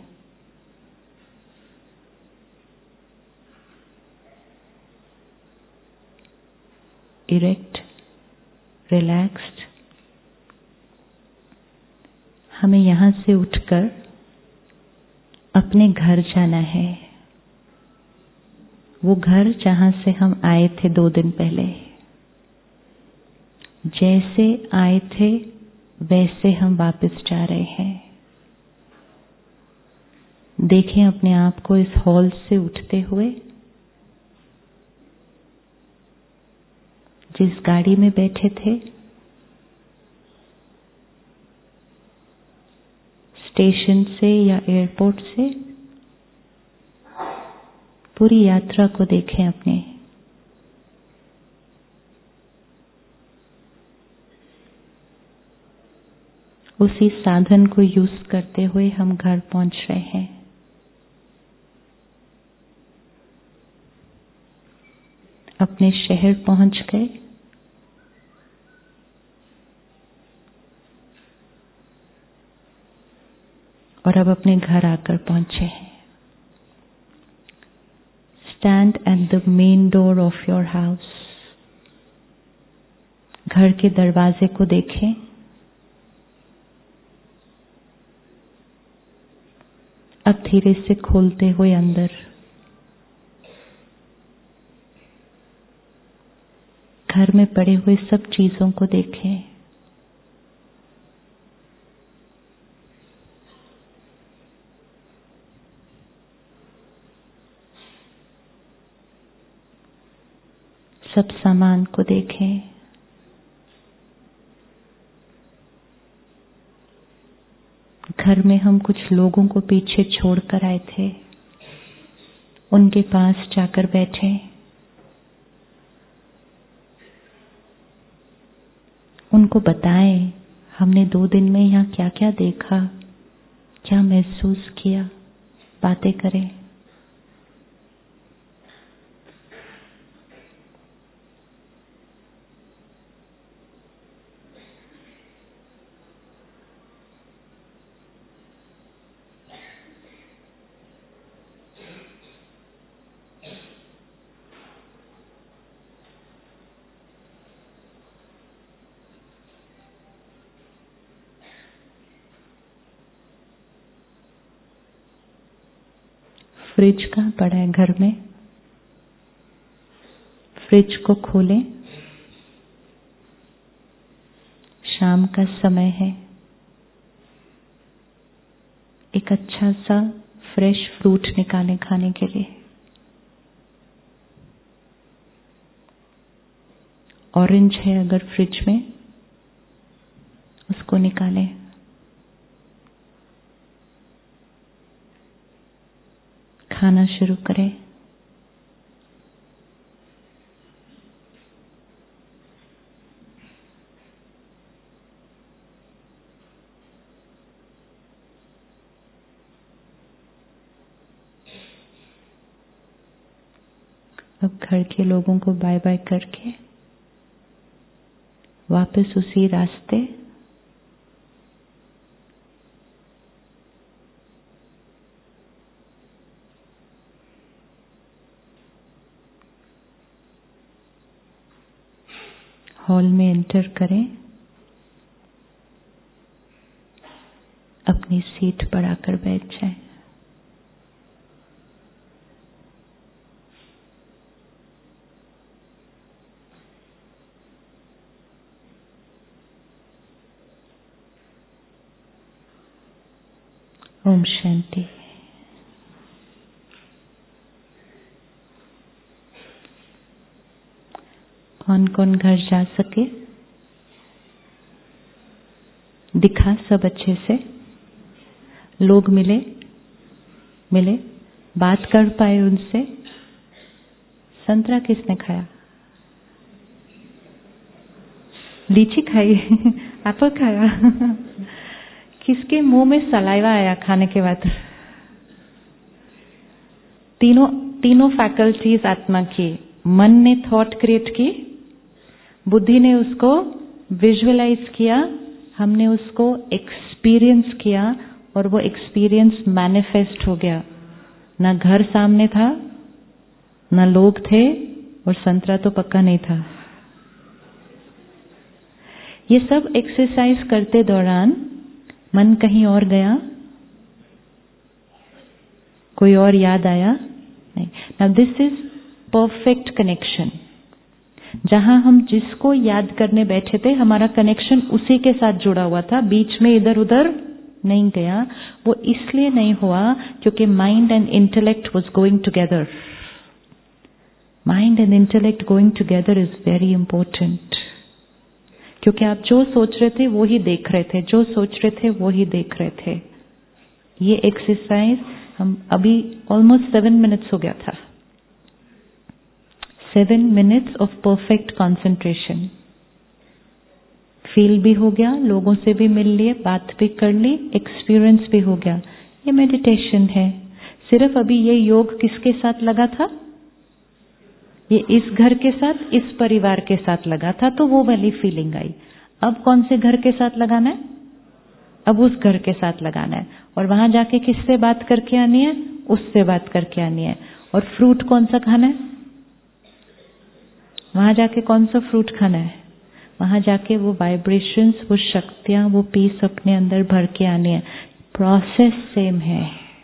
Erect, relaxed. हमें यहां से उठकर अपने घर जाना है, वो घर जहां से हम आए थे 2 दिन पहले। जैसे आए थे वैसे हम वापस जा रहे हैं। देखें अपने आप को इस हॉल से उठते हुए। जिस गाड़ी में बैठे थे, स्टेशन से या एयरपोर्ट से, पूरी यात्रा को देखें अपने। उसी साधन को यूज करते हुए हम घर पहुंच रहे हैं। अपने शहर पहुंच गए। और अब अपने घर आकर पहुंचे हैं। Stand at the main door of your house. घर के दरवाजे को देखें। अब धीरे से खोलते हुए अंदर। घर में पड़े हुए सब चीजों को देखें। सब सामान को देखें। घर में हम कुछ लोगों को पीछे छोड़कर आए थे, उनके पास जाकर बैठे। उनको बताएं हमने 2 दिन में यहाँ क्या क्या देखा, क्या महसूस किया, बातें करें। फ्रिज कहाँ पड़ा है घर में? फ्रिज को खोलें। शाम का समय है। एक अच्छा सा फ्रेश फ्रूट निकालें खाने के लिए। ऑरेंज है अगर फ्रिज में, उसको निकालें। खाना शुरू करें। अब घर के लोगों को बाय बाय करके वापस उसी रास्ते हॉल में एंटर करें। अपनी सीट पर आकर बैठ जाएं। ओम शांति। कौन कौन घर जा सके? दिखा सब अच्छे से? लोग मिले? बात कर पाए उनसे। संतरा किसने खाया? लीची खाई? एप्पल खाया? किसके मुंह में सलाइवा आया खाने के बाद? तीनों फैकल्टीज आत्मा की। मन ने थॉट क्रिएट की, बुद्धि ने उसको विजुअलाइज किया, हमने उसको एक्सपीरियंस किया और वो एक्सपीरियंस मैनिफेस्ट हो गया। ना घर सामने था, ना लोग थे, और संतरा तो पक्का नहीं था। ये सब एक्सरसाइज करते दौरान मन कहीं और गया? कोई और याद आया? नहीं। Now this is perfect connection. जहां हम जिसको याद करने बैठे थे, हमारा कनेक्शन उसी के साथ जुड़ा हुआ था, बीच में इधर उधर नहीं गया। वो इसलिए नहीं हुआ क्योंकि mind and intellect was going together. Mind and intellect going together is very important, क्योंकि आप जो सोच रहे थे वो ही देख रहे थे, जो सोच रहे थे वो ही देख रहे थे। ये एक्सरसाइज हम अभी ऑलमोस्ट 7 मिनट्स हो गया था। 7 minutes of perfect concentration. Feel भी हो गया, लोगों से भी मिल लिए, बात भी कर ली, एक्सपीरियंस भी हो गया। ये मेडिटेशन है। सिर्फ अभी ये योग किसके साथ लगा था? ये इस घर के साथ, इस परिवार के साथ लगा था, तो वो वाली फीलिंग आई। अब कौन से घर के साथ लगाना है? अब उस घर के साथ लगाना है। और वहां जाके किससे बात करके आनी है? उससे बात करके आनी है। और फ्रूट कौन सा खाना है? वहां जाके कौन सा फ्रूट खाना है? वहां जाके वो वाइब्रेशंस, वो शक्तियां, वो पीस अपने अंदर भर के आनी है। प्रोसेस सेम है।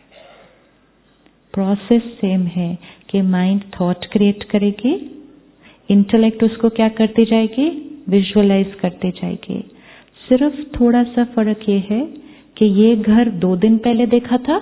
प्रोसेस सेम है कि माइंड थॉट क्रिएट करेगी, इंटेलेक्ट उसको क्या करती जाएगी? विजुअलाइज करती जाएगी। सिर्फ थोड़ा सा फर्क ये है कि ये घर 2 दिन पहले देखा था,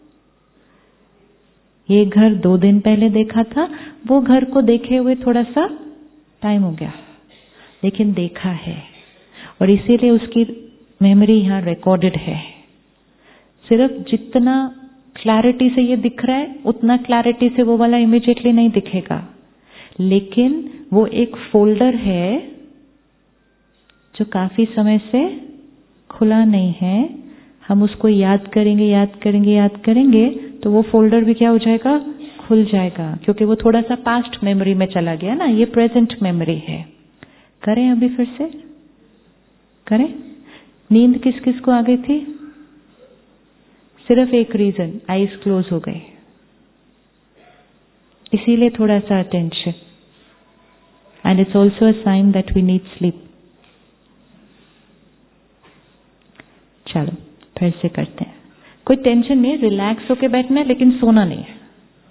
ये घर 2 दिन पहले देखा था, वो घर को देखे हुए थोड़ा सा टाइम हो गया, लेकिन देखा है, और इसीलिए उसकी मेमोरी यहां रिकॉर्डेड है। सिर्फ जितना क्लैरिटी से ये दिख रहा है, उतना क्लैरिटी से वो वाला इमीडिएटली नहीं दिखेगा, लेकिन वो एक फोल्डर है जो काफी समय से खुला नहीं है। हम उसको याद करेंगे, याद करेंगे, याद करेंगे, तो वो फोल्डर भी क्या हो जाएगा? खुल जाएगा, क्योंकि वो थोड़ा सा पास्ट मेमोरी में चला गया ना। ये प्रेजेंट मेमोरी है। करें अभी फिर से? करें? नींद किस किस को आ गई थी? सिर्फ एक रीजन, आईज क्लोज हो गए, इसीलिए थोड़ा सा attention. And it's also a sign that we need sleep. चलो फिर से करते हैं। कोई टेंशन नहीं, रिलैक्स होके बैठना है, लेकिन सोना नहीं है।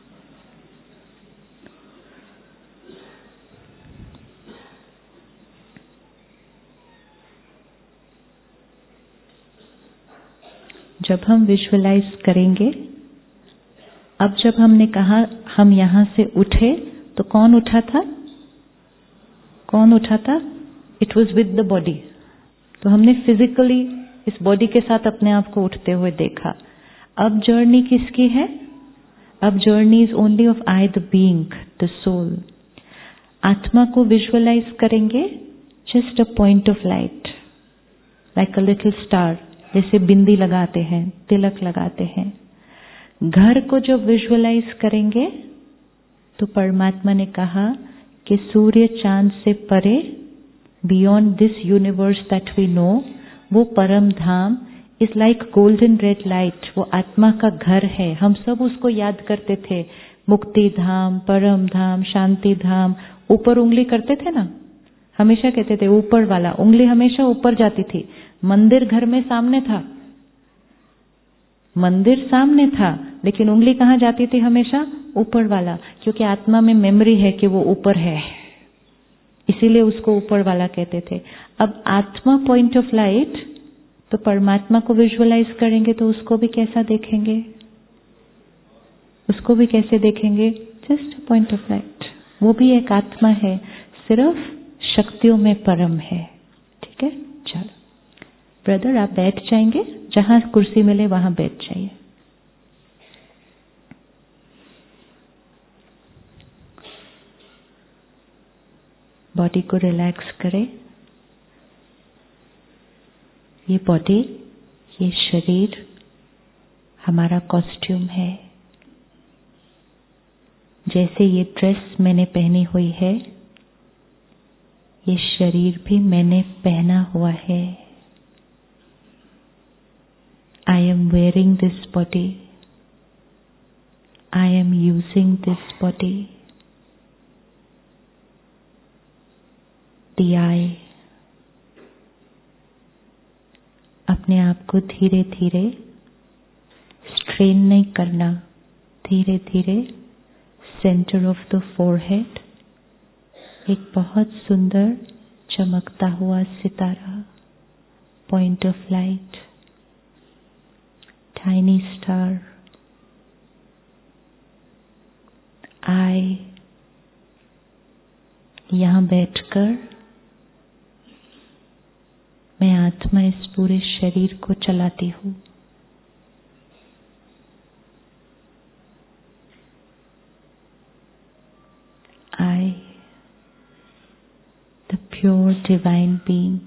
जब हम विजुअलाइज करेंगे, अब जब हमने कहा हम यहां से उठे, तो कौन उठा था? कौन उठा था? It was with the body. तो हमने फिजिकली इस बॉडी के साथ अपने आप को उठते हुए देखा। अब जर्नी किसकी है? अब journey is only of I the being, the soul. आत्मा को विजुअलाइज करेंगे, just a point of light, like a little star, जैसे बिंदी लगाते हैं, तिलक लगाते हैं। घर को जब विजुअलाइज करेंगे, तो परमात्मा ने कहा कि सूर्य चांद से परे, beyond this universe that we know, वो परम धाम is like golden red light. वो आत्मा का घर है। हम सब उसको याद करते थे, मुक्ति धाम, परम धाम, शांति धाम। ऊपर उंगली करते थे ना, हमेशा कहते थे ऊपर वाला, उंगली हमेशा ऊपर जाती थी। मंदिर घर में सामने था, मंदिर सामने था, लेकिन उंगली कहां जाती थी? हमेशा ऊपर वाला, क्योंकि आत्मा में मेमोरी है कि वो ऊपर है, इसीलिए उसको ऊपर वाला कहते थे। अब आत्मा पॉइंट ऑफ लाइट, तो परमात्मा को विजुअलाइज करेंगे तो उसको भी कैसा देखेंगे? उसको भी कैसे देखेंगे? Just point of light. वो भी एक आत्मा है, सिर्फ शक्तियों में परम है। ठीक है, चलो ब्रदर आप बैठ जाएंगे, जहां कुर्सी मिले वहां बैठ जाइए। बॉडी को रिलैक्स करें। ये बॉडी, ये शरीर हमारा कॉस्ट्यूम है। जैसे ये ड्रेस मैंने पहनी हुई है, ये शरीर भी मैंने पहना हुआ है। I am wearing this body. I am using this body. The I. अपने आप को धीरे धीरे स्ट्रेन नहीं करना, धीरे धीरे सेंटर ऑफ द फोरहेड एक बहुत सुंदर चमकता हुआ सितारा, point of light, tiny star. I यहां बैठकर मैं आत्मा इस पूरे शरीर को चलाती हूं। आई the pure divine being,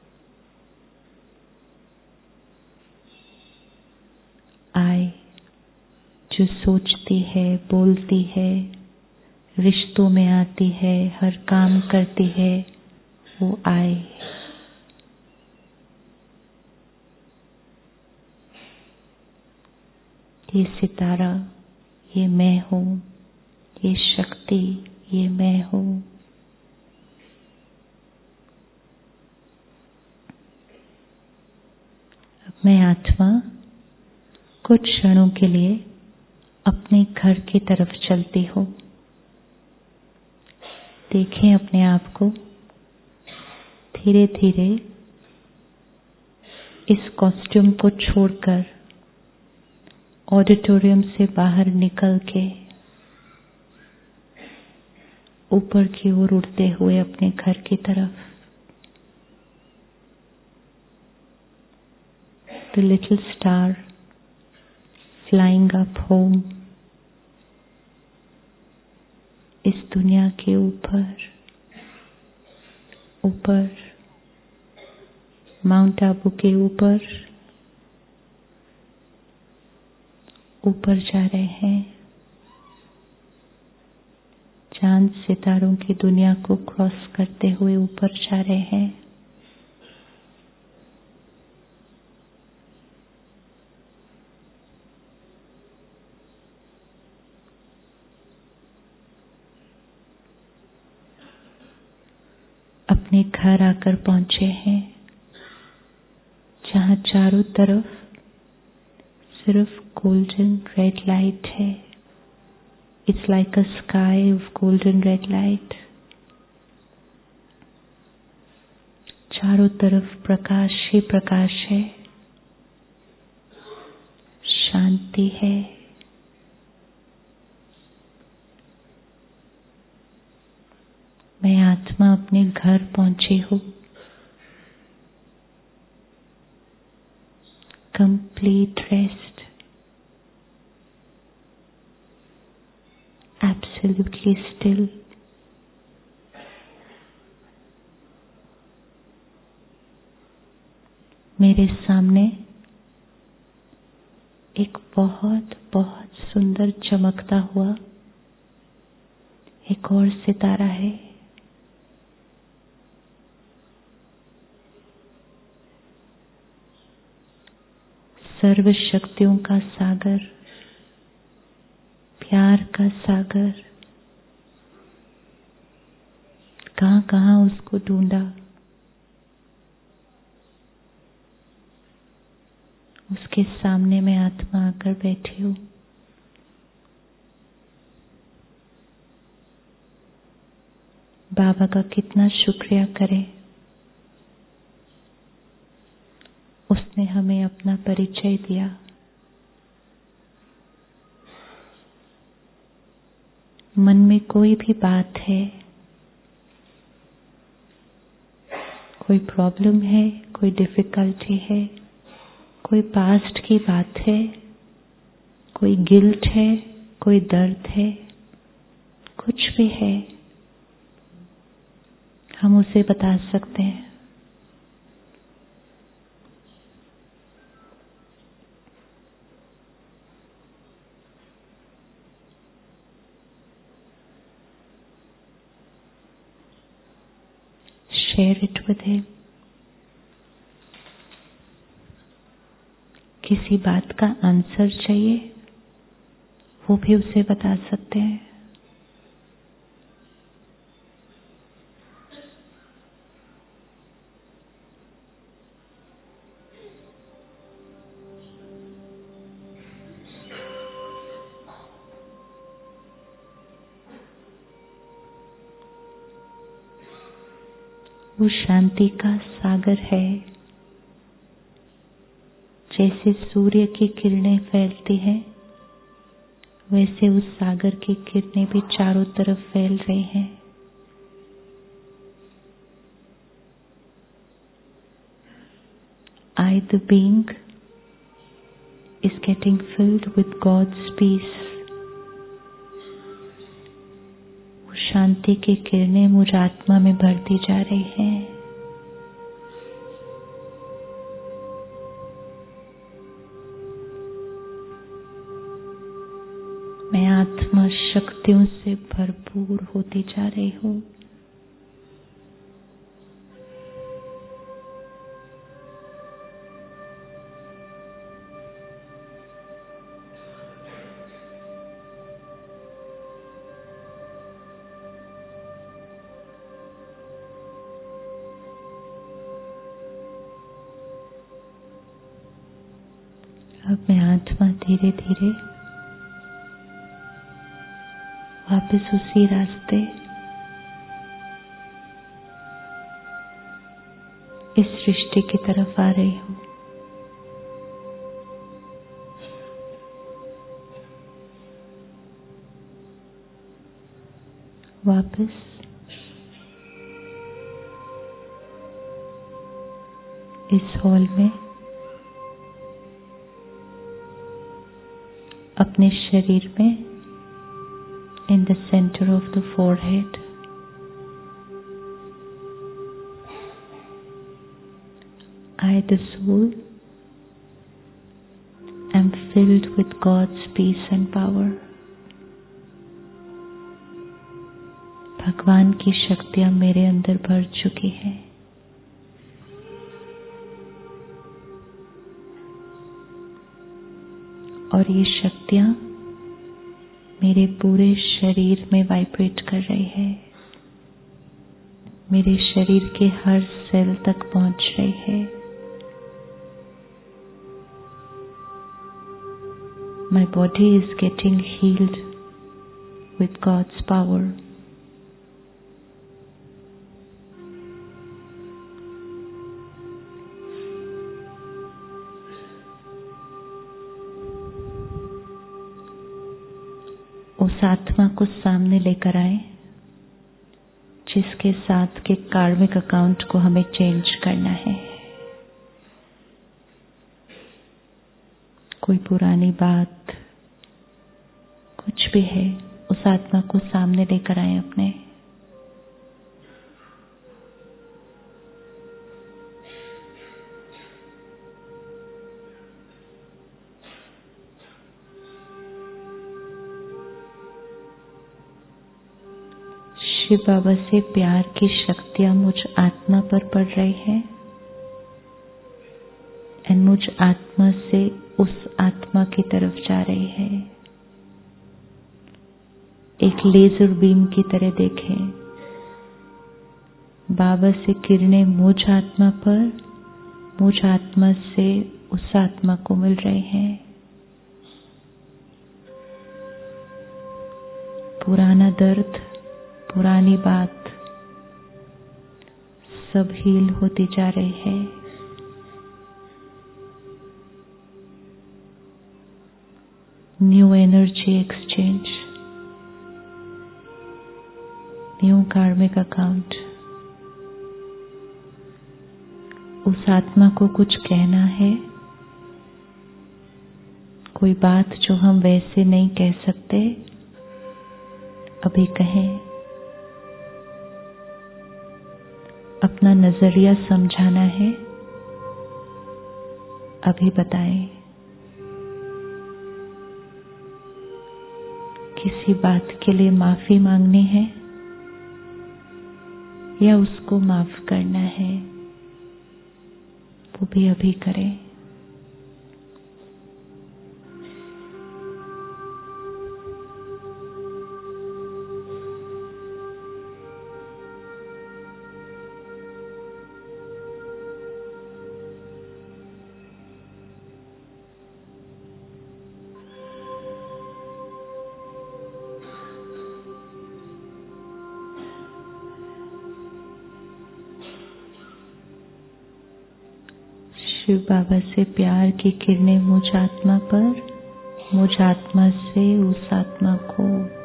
I जो सोचती है, बोलती है, रिश्तों में आती है, हर काम करती है, वो I। ये सितारा, ये मैं हूँ, ये शक्ति, ये मैं हूँ। मैं आत्मा कुछ क्षणों के लिए अपने घर की तरफ चलती हूँ। देखें अपने आप को धीरे धीरे इस कॉस्ट्यूम को छोड़कर ऑडिटोरियम से बाहर निकल के ऊपर की ओर उड़ते हुए अपने घर की तरफ। The little star flying up home, इस दुनिया के ऊपर ऊपर माउंट आबू के ऊपर ऊपर जा रहे हैं। चांद सितारों की दुनिया को क्रॉस करते हुए ऊपर जा रहे हैं। अपने घर आकर पहुंचे हैं जहां चारों तरफ सिर्फ गोल्डन रेड लाइट है। It's like a sky of golden red light. चारों तरफ प्रकाश ही प्रकाश है, शांति है। मैं आत्मा अपने घर पहुंची हूँ। Complete rest, absolutely still. मेरे सामने एक बहुत बहुत सुंदर चमकता हुआ एक और सितारा है। सर्व शक्तियों का सागर, प्यार का सागर। कहां कहां उसको ढूंढा, उसके सामने मैं आत्मा आकर बैठी हूं। बाबा का कितना शुक्रिया करें, उसने हमें अपना परिचय दिया। मन में कोई भी बात है, कोई प्रॉब्लम है, कोई डिफिकल्टी है, कोई पास्ट की बात है, कोई गिल्ट है, कोई दर्द है, कुछ भी है, हम उसे बता सकते हैं। Share it with him. किसी बात का आंसर चाहिए, वो भी उसे बता सकते हैं। वो शांति का सागर है। जैसे सूर्य की किरणें फैलती हैं, वैसे उस सागर की किरणें भी चारों तरफ फैल रही हैं। I, the being, is getting filled with God's peace. वो शांति की किरणें मुझ आत्मा में भरती जा रही हैं। मैं आत्मा शक्तियों से भरपूर होती जा रही हूँ। अब मैं आत्मा धीरे धीरे वापस उसी रास्ते, इस सृष्टि की तरफ आ रही हूँ। वापस इस हॉल में अपने शरीर में in the center of the forehead, I, the soul, am filled with God's peace and power. भगवान की शक्तियां मेरे अंदर भर चुकी हैं। और ये शक्तियां मेरे पूरे शरीर में वाइब्रेट कर रही है, मेरे शरीर के हर सेल तक पहुंच रही है। My body is getting healed with God's power. उस आत्मा को सामने लेकर आए जिसके साथ के कार्मिक अकाउंट को हमें चेंज करना है। कोई पुरानी बात, कुछ भी है, उस आत्मा को सामने लेकर आए अपने। शिव बाबा से प्यार की शक्तियां मुझ आत्मा पर पड़ रही हैं और मुझ आत्मा से उस आत्मा की तरफ जा रही है। एक लेजर बीम की तरह देखें, बाबा से किरणें मुझ आत्मा पर, मुझ आत्मा से उस आत्मा को मिल रही हैं। पुराना दर्द, पुरानी बात सब हील होती जा रही है। New energy exchange, new karmic account. उस आत्मा को कुछ कहना है, कोई बात जो हम वैसे नहीं कह सकते, अभी कहें। अपना नजरिया समझाना है, अभी बताएं। किसी बात के लिए माफी मांगनी है या उसको माफ करना है, वो भी अभी करें। शिव बाबा से प्यार की किरणें मुझ आत्मा पर, मुझ आत्मा से उस आत्मा को।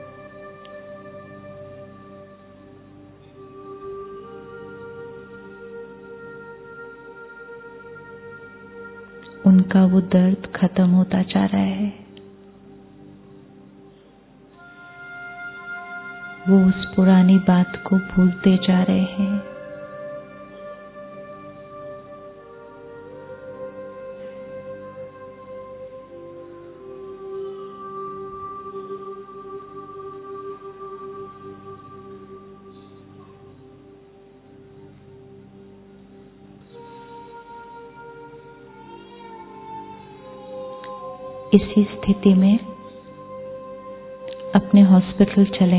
उनका वो दर्द खत्म होता जा रहा है, वो उस पुरानी बात को भूलते जा रहे हैं। इसी स्थिति में अपने हॉस्पिटल चले।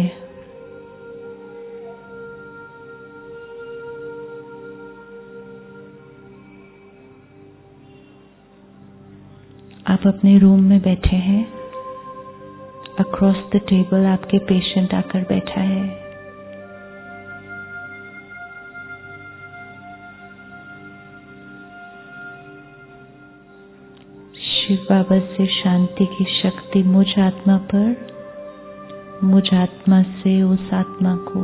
आप अपने रूम में बैठे हैं, अक्रॉस द टेबल आपके पेशेंट आकर बैठा है। शिव बाबा से शांति की शक्ति मुझ आत्मा पर, मुझ आत्मा से उस आत्मा को।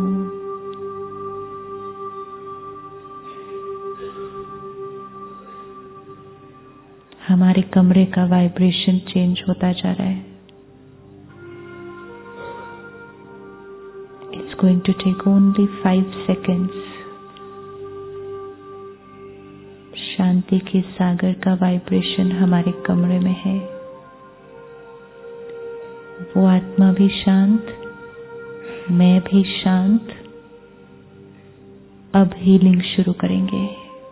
हमारे कमरे का वाइब्रेशन चेंज होता जा रहा है। It's going to take only 5 seconds. शांति के सागर का वाइब्रेशन हमारे कमरे में है। वो आत्मा भी शांत, मैं भी शांत। अब हीलिंग शुरू करेंगे।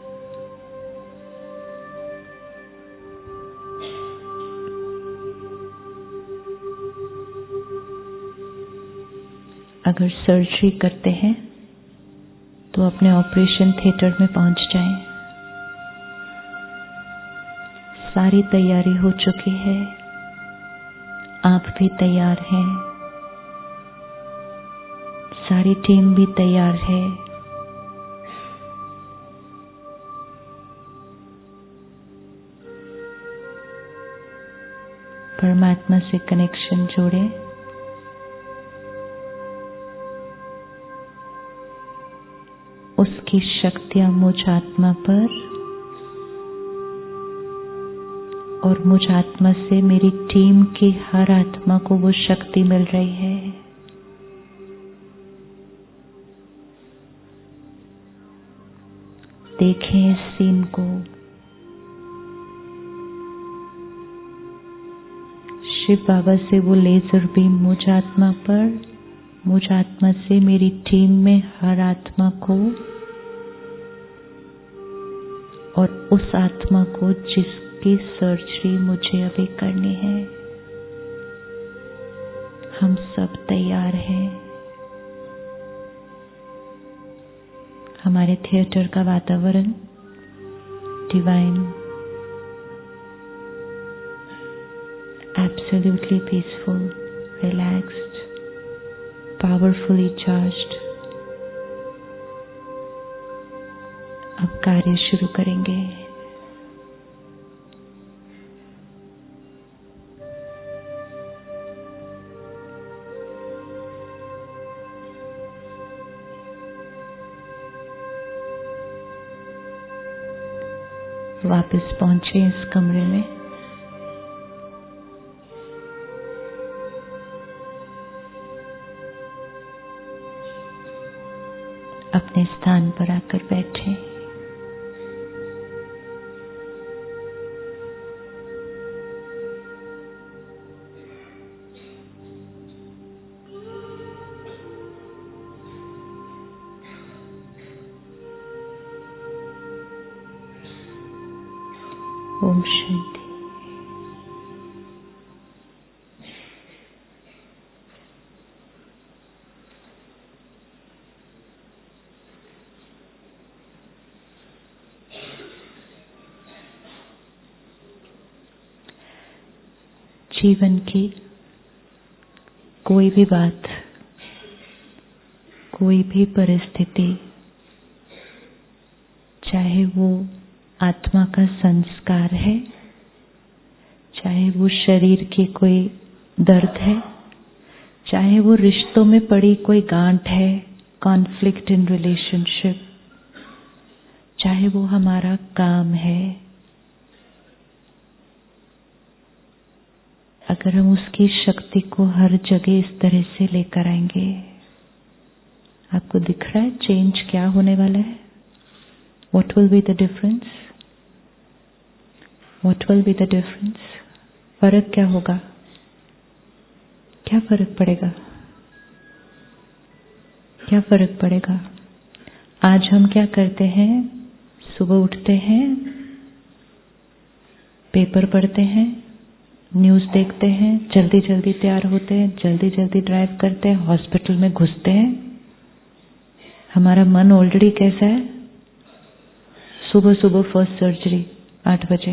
अगर सर्जरी करते हैं तो अपने ऑपरेशन थिएटर में पहुंच जाएं। सारी तैयारी हो चुकी है, आप भी तैयार हैं, सारी टीम भी तैयार है। परमात्मा से कनेक्शन जोड़े। उसकी शक्तियां मुझ आत्मा पर और मुझ आत्मा से मेरी टीम की हर आत्मा को वो शक्ति मिल रही है। देखें इस सीन को। शिव बाबा से वो लेजर बीम मुझ आत्मा पर, मुझ आत्मा से मेरी टीम में हर आत्मा को और उस आत्मा को जिसकी सर्जरी मुझे अभी करनी है। हम सब तैयार हैं। हमारे थिएटर का वातावरण divine, absolutely peaceful, relaxed, powerfully charged। अब कार्य शुरू करेंगे। वापस पहुंचे इस कमरे में। अपने स्थान पर आकर बैठे। ओम शांति। जीवन की कोई भी बात, कोई भी परिस्थिति, चाहे वो आत्मा का संस्कार है, चाहे वो शरीर की कोई दर्द है, चाहे वो रिश्तों में पड़ी कोई गांठ है, कॉन्फ्लिक्ट इन रिलेशनशिप, चाहे वो हमारा काम है, अगर हम उसकी शक्ति को हर जगह इस तरह से लेकर आएंगे, आपको दिख रहा है चेंज क्या होने वाला है? What will be the difference? What will be the difference? फर्क क्या होगा? क्या फर्क पड़ेगा? क्या फर्क पड़ेगा? आज हम क्या करते हैं? सुबह उठते हैं, पेपर पढ़ते हैं, न्यूज़ देखते हैं, जल्दी जल्दी तैयार होते हैं, जल्दी जल्दी ड्राइव करते हैं, हॉस्पिटल में घुसते हैं। हमारा मन ऑलरेडी कैसा है? सुबह सुबह फर्स्ट सर्जरी 8 बजे।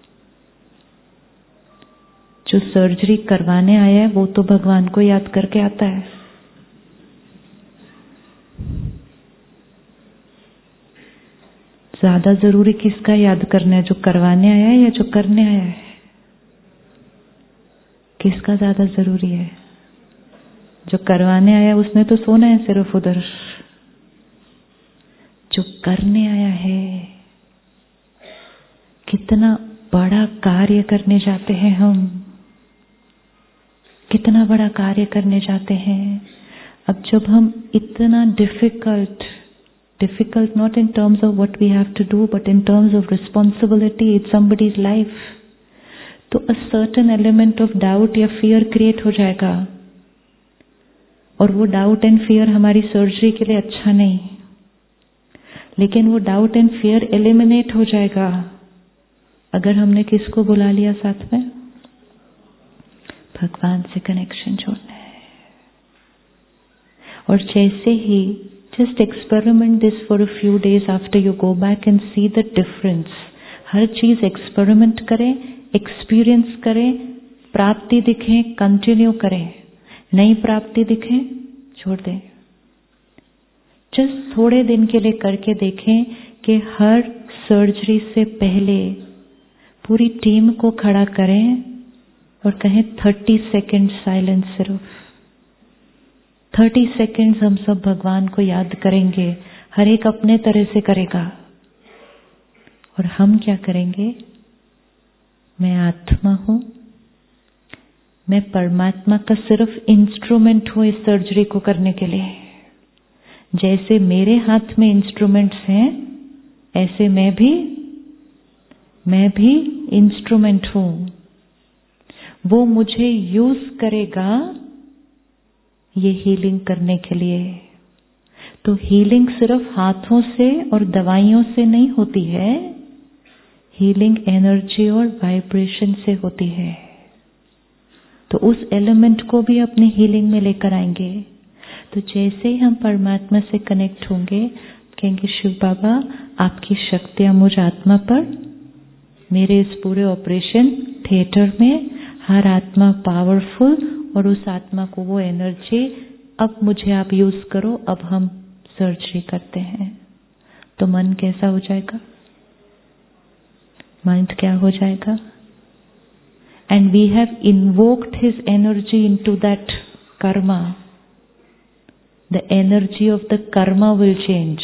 जो सर्जरी करवाने आया है वो तो भगवान को याद करके आता है। ज्यादा जरूरी किसका याद करना है, जो करवाने आया है या जो करने आया है? किसका ज्यादा जरूरी है? जो करवाने आया उसने तो सोना है सिर्फ उधर। जो करने आया है, कितना बड़ा कार्य करने जाते हैं हम, कितना बड़ा कार्य करने जाते हैं। अब जब हम इतना difficult not in terms of what we have to do, but in terms of responsibility, it's somebody's life, तो a certain element of doubt या fear create हो जाएगा, और वो doubt and fear हमारी सर्जरी के लिए अच्छा नहीं, लेकिन वो doubt and fear eliminate हो जाएगा अगर हमने किसको बुला लिया साथ में? भगवान से कनेक्शन जोड़ना है। और जैसे ही just experiment this for a few days, after you go back and see the difference. हर चीज एक्सपेरिमेंट करें, एक्सपीरियंस करें, प्राप्ति दिखे कंटिन्यू करें, नई प्राप्ति दिखे छोड़ दें। जस्ट थोड़े दिन के लिए करके देखें कि हर सर्जरी से पहले पूरी टीम को खड़ा करें और कहें 30 सेकेंड साइलेंस। सिर्फ 30 सेकेंड्स हम सब भगवान को याद करेंगे, हर एक अपने तरह से करेगा। और हम क्या करेंगे? मैं आत्मा हूं, मैं परमात्मा का सिर्फ इंस्ट्रूमेंट हूं इस सर्जरी को करने के लिए। जैसे मेरे हाथ में इंस्ट्रूमेंट्स हैं, ऐसे मैं भी इंस्ट्रूमेंट हूं। वो मुझे यूज करेगा ये हीलिंग करने के लिए। तो हीलिंग सिर्फ हाथों से और दवाइयों से नहीं होती है, हीलिंग एनर्जी और वाइब्रेशन से होती है। तो उस एलिमेंट को भी अपनी हीलिंग में लेकर आएंगे। तो जैसे ही हम परमात्मा से कनेक्ट होंगे, कहेंगे शिव बाबा आपकी शक्तियां मुझ आत्मा पर, मेरे इस पूरे ऑपरेशन थिएटर में हर आत्मा पावरफुल, और उस आत्मा को वो एनर्जी अब मुझे आप यूज करो। अब हम सर्जरी करते हैं। तो मन कैसा हो जाएगा? माइंड क्या हो जाएगा? And we have invoked his energy into that karma. The energy of the karma will change.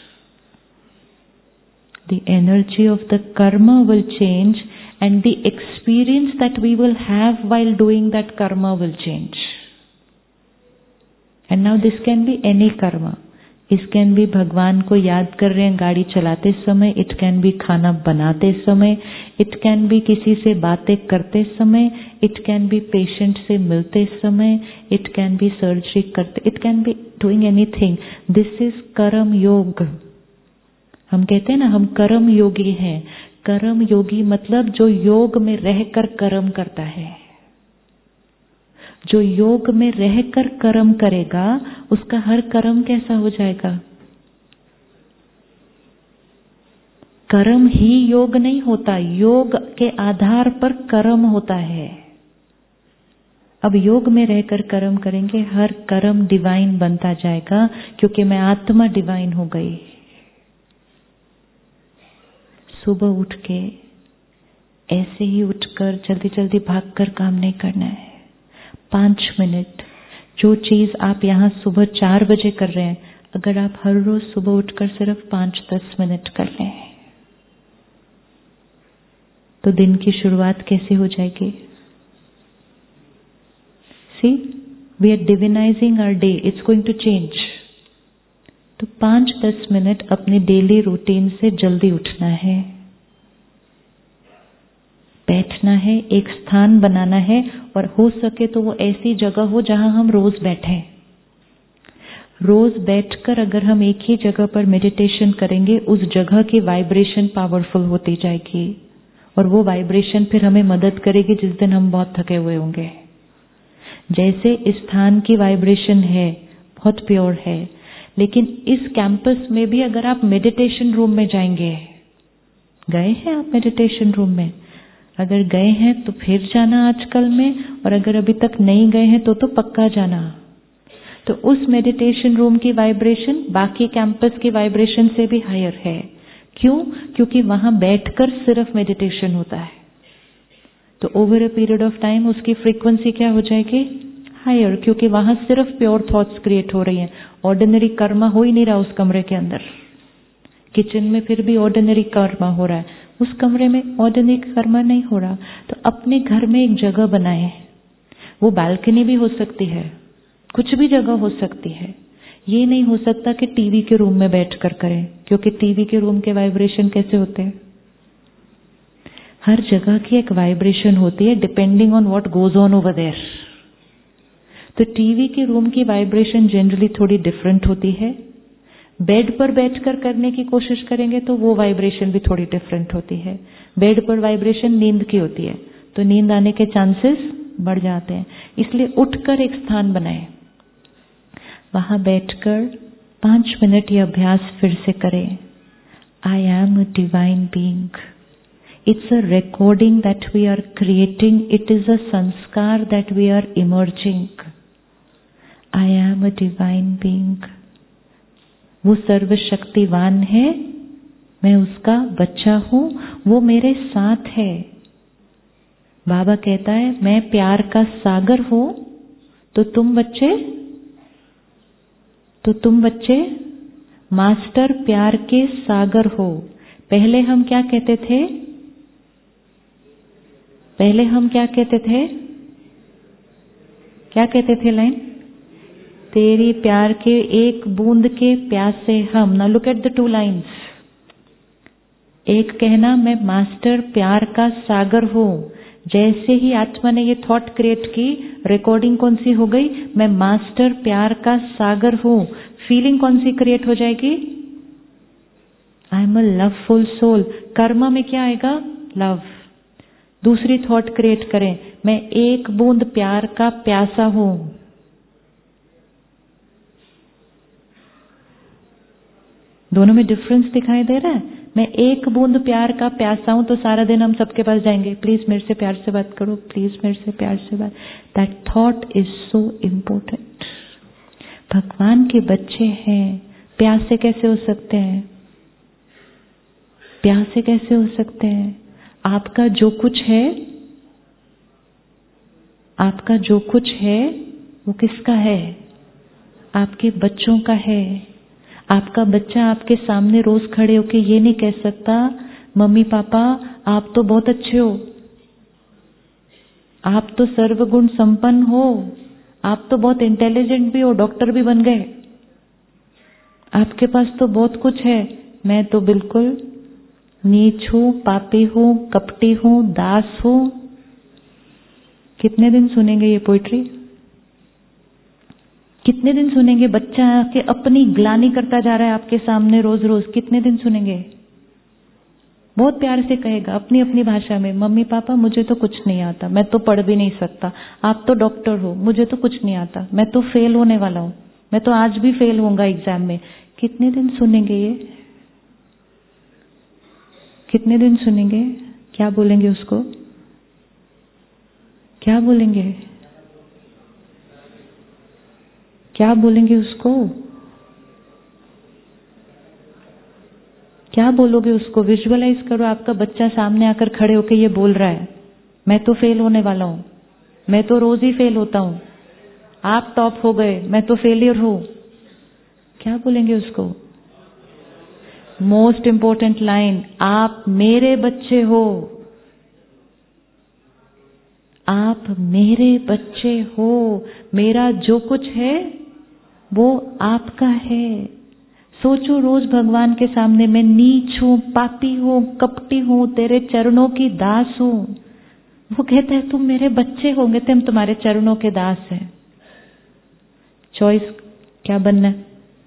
The energy of the karma will change, and the experience that we will have while doing that karma will change. And now this can be any karma. It can be भगवान को याद कर रहे हैं गाड़ी चलाते समय, इट कैन बी खाना बनाते समय, इट कैन बी किसी से बातें करते समय, इट कैन बी पेशेंट से मिलते समय, इट कैन बी सर्जरी करते, it can be doing anything. This is karma yoga. हम कहते हैं ना हम कर्म योगी हैं। कर्म योगी मतलब जो योग में रहकर कर्म करता है। जो योग में रहकर कर्म करेगा उसका हर कर्म कैसा हो जाएगा? कर्म ही योग नहीं होता, योग के आधार पर कर्म होता है। अब योग में रहकर कर्म करेंगे, हर कर्म डिवाइन बनता जाएगा, क्योंकि मैं आत्मा डिवाइन हो गई। सुबह उठ के ऐसे ही उठकर जल्दी जल्दी भागकर काम नहीं करना है। 5 मिनट, जो चीज आप यहाँ सुबह 4 बजे कर रहे हैं, अगर आप हर रोज सुबह उठकर सिर्फ 5-10 मिनट कर लें तो दिन की शुरुआत कैसे हो जाएगी? See, we are divinising our day, it's going to change. तो 5-10 मिनट अपने डेली रूटीन से जल्दी उठना है, बैठना है, एक स्थान बनाना है, और हो सके तो वो ऐसी जगह हो जहां हम रोज बैठें। रोज बैठकर अगर हम एक ही जगह पर मेडिटेशन करेंगे, उस जगह की वाइब्रेशन पावरफुल होती जाएगी, और वो वाइब्रेशन फिर हमें मदद करेगी जिस दिन हम बहुत थके हुए होंगे। जैसे इस स्थान की वाइब्रेशन है, बहुत प्योर है, लेकिन इस कैंपस में भी अगर आप मेडिटेशन रूम में जाएंगे, गए हैं आप मेडिटेशन रूम में? अगर गए हैं तो फिर जाना आजकल में, और अगर अभी तक नहीं गए हैं तो पक्का जाना। तो उस मेडिटेशन रूम की वाइब्रेशन बाकी कैंपस की वाइब्रेशन से भी हायर है। क्यों? क्योंकि वहां बैठकर सिर्फ मेडिटेशन होता है। तो over a period of time उसकी फ्रीक्वेंसी क्या हो जाएगी? हायर, क्योंकि वहां सिर्फ प्योर थॉट्स क्रिएट हो रही हैं। ऑर्डिनरी कर्मा हो ही नहीं रहा उस कमरे के अंदर। किचन में फिर भी ऑर्डिनरी कर्मा हो रहा है, उस कमरे में ऑर्डिनरी कर्मा नहीं हो रहा। तो अपने घर में एक जगह बनाए, वो बालकनी भी हो सकती है, कुछ भी जगह हो सकती है। ये नहीं हो सकता कि टीवी के रूम में बैठकर करें, क्योंकि टीवी के रूम के वाइब्रेशन कैसे होते हैं? हर जगह की एक वाइब्रेशन होती है depending on what goes on over there. तो टीवी के रूम की वाइब्रेशन जनरली थोड़ी डिफरेंट होती है। बेड पर बैठकर करने की कोशिश करेंगे तो वो वाइब्रेशन भी थोड़ी डिफरेंट होती है। बेड पर वाइब्रेशन नींद की होती है, तो नींद आने के चांसेस बढ़ जाते हैं। इसलिए उठकर एक स्थान बनाएं, वहां बैठकर 5 मिनट ये अभ्यास फिर से करें। I am a divine being. It's a recording that we are creating, it is a sanskar that we are emerging. I am a divine being. वो सर्वशक्तिवान है, मैं उसका बच्चा हूं, वो मेरे साथ है। बाबा कहता है मैं प्यार का सागर हूं, तो तुम बच्चे मास्टर प्यार के सागर हो। पहले हम क्या कहते थे? क्या कहते थे लाइन? तेरी प्यार के एक बूंद के प्यासे हम। Now look at the 2 lines. एक कहना मैं मास्टर प्यार का सागर हूं। जैसे ही आत्मा ने ये थॉट क्रिएट की, रिकॉर्डिंग कौन सी हो गई? मैं मास्टर प्यार का सागर हूं। फीलिंग कौन सी क्रिएट हो जाएगी? I am a loveful soul. कर्म में क्या आएगा? लव। दूसरी थॉट क्रिएट करें, मैं एक बूंद प्यार का प्यासा हूं। दोनों में डिफरेंस दिखाई दे रहा है? मैं एक बूंद प्यार का प्यासा हूं, तो सारा दिन हम सबके पास जाएंगे, प्लीज मेरे से प्यार से बात करो, प्लीज मेरे से प्यार से बात। That thought is so important. भगवान के बच्चे हैं, प्यासे कैसे हो सकते हैं? प्यासे कैसे हो सकते हैं? आपका जो कुछ है वो किसका है? आपके बच्चों का है। आपका बच्चा आपके सामने रोज खड़े होके ये नहीं कह सकता मम्मी पापा आप तो बहुत अच्छे हो, आप तो सर्वगुण संपन्न हो, आप तो बहुत इंटेलिजेंट भी हो, डॉक्टर भी बन गए। आपके पास तो बहुत कुछ है, मैं तो बिल्कुल नीच हूं, पापी हूं, कपटी हूं, दास हूं। कितने दिन सुनेंगे ये पोइट्री? कितने दिन सुनेंगे? बच्चा आके अपनी ग्लानि करता जा रहा है आपके सामने रोज रोज, कितने दिन सुनेंगे? बहुत प्यार से कहेगा अपनी अपनी भाषा में, मम्मी पापा मुझे तो कुछ नहीं आता, मैं तो पढ़ भी नहीं सकता, आप तो डॉक्टर हो, मुझे तो कुछ नहीं आता, मैं तो फेल होने वाला हूं, मैं तो आज भी फेल होऊंगा एग्जाम में। कितने दिन सुनेंगे ये? कितने दिन सुनेंगे? क्या बोलेंगे उसको? क्या बोलेंगे? क्या बोलेंगे उसको? क्या बोलोगे उसको? विजुअलाइज करो, आपका बच्चा सामने आकर खड़े होकर ये बोल रहा है, मैं तो फेल होने वाला हूं, मैं तो रोज ही फेल होता हूं, आप टॉप हो गए, मैं तो फेलियर हूं। क्या बोलेंगे उसको? मोस्ट इंपॉर्टेंट लाइन, आप मेरे बच्चे हो, आप मेरे बच्चे हो, मेरा जो कुछ है वो आपका है। सोचो रोज भगवान के सामने, मैं नीच हूं, पापी हूं, कपटी हूं, तेरे चरणों की दास हूं। वो कहता है तुम मेरे बच्चे होंगे तो हम तुम्हारे चरणों के दास हैं। चॉइस क्या बनना है?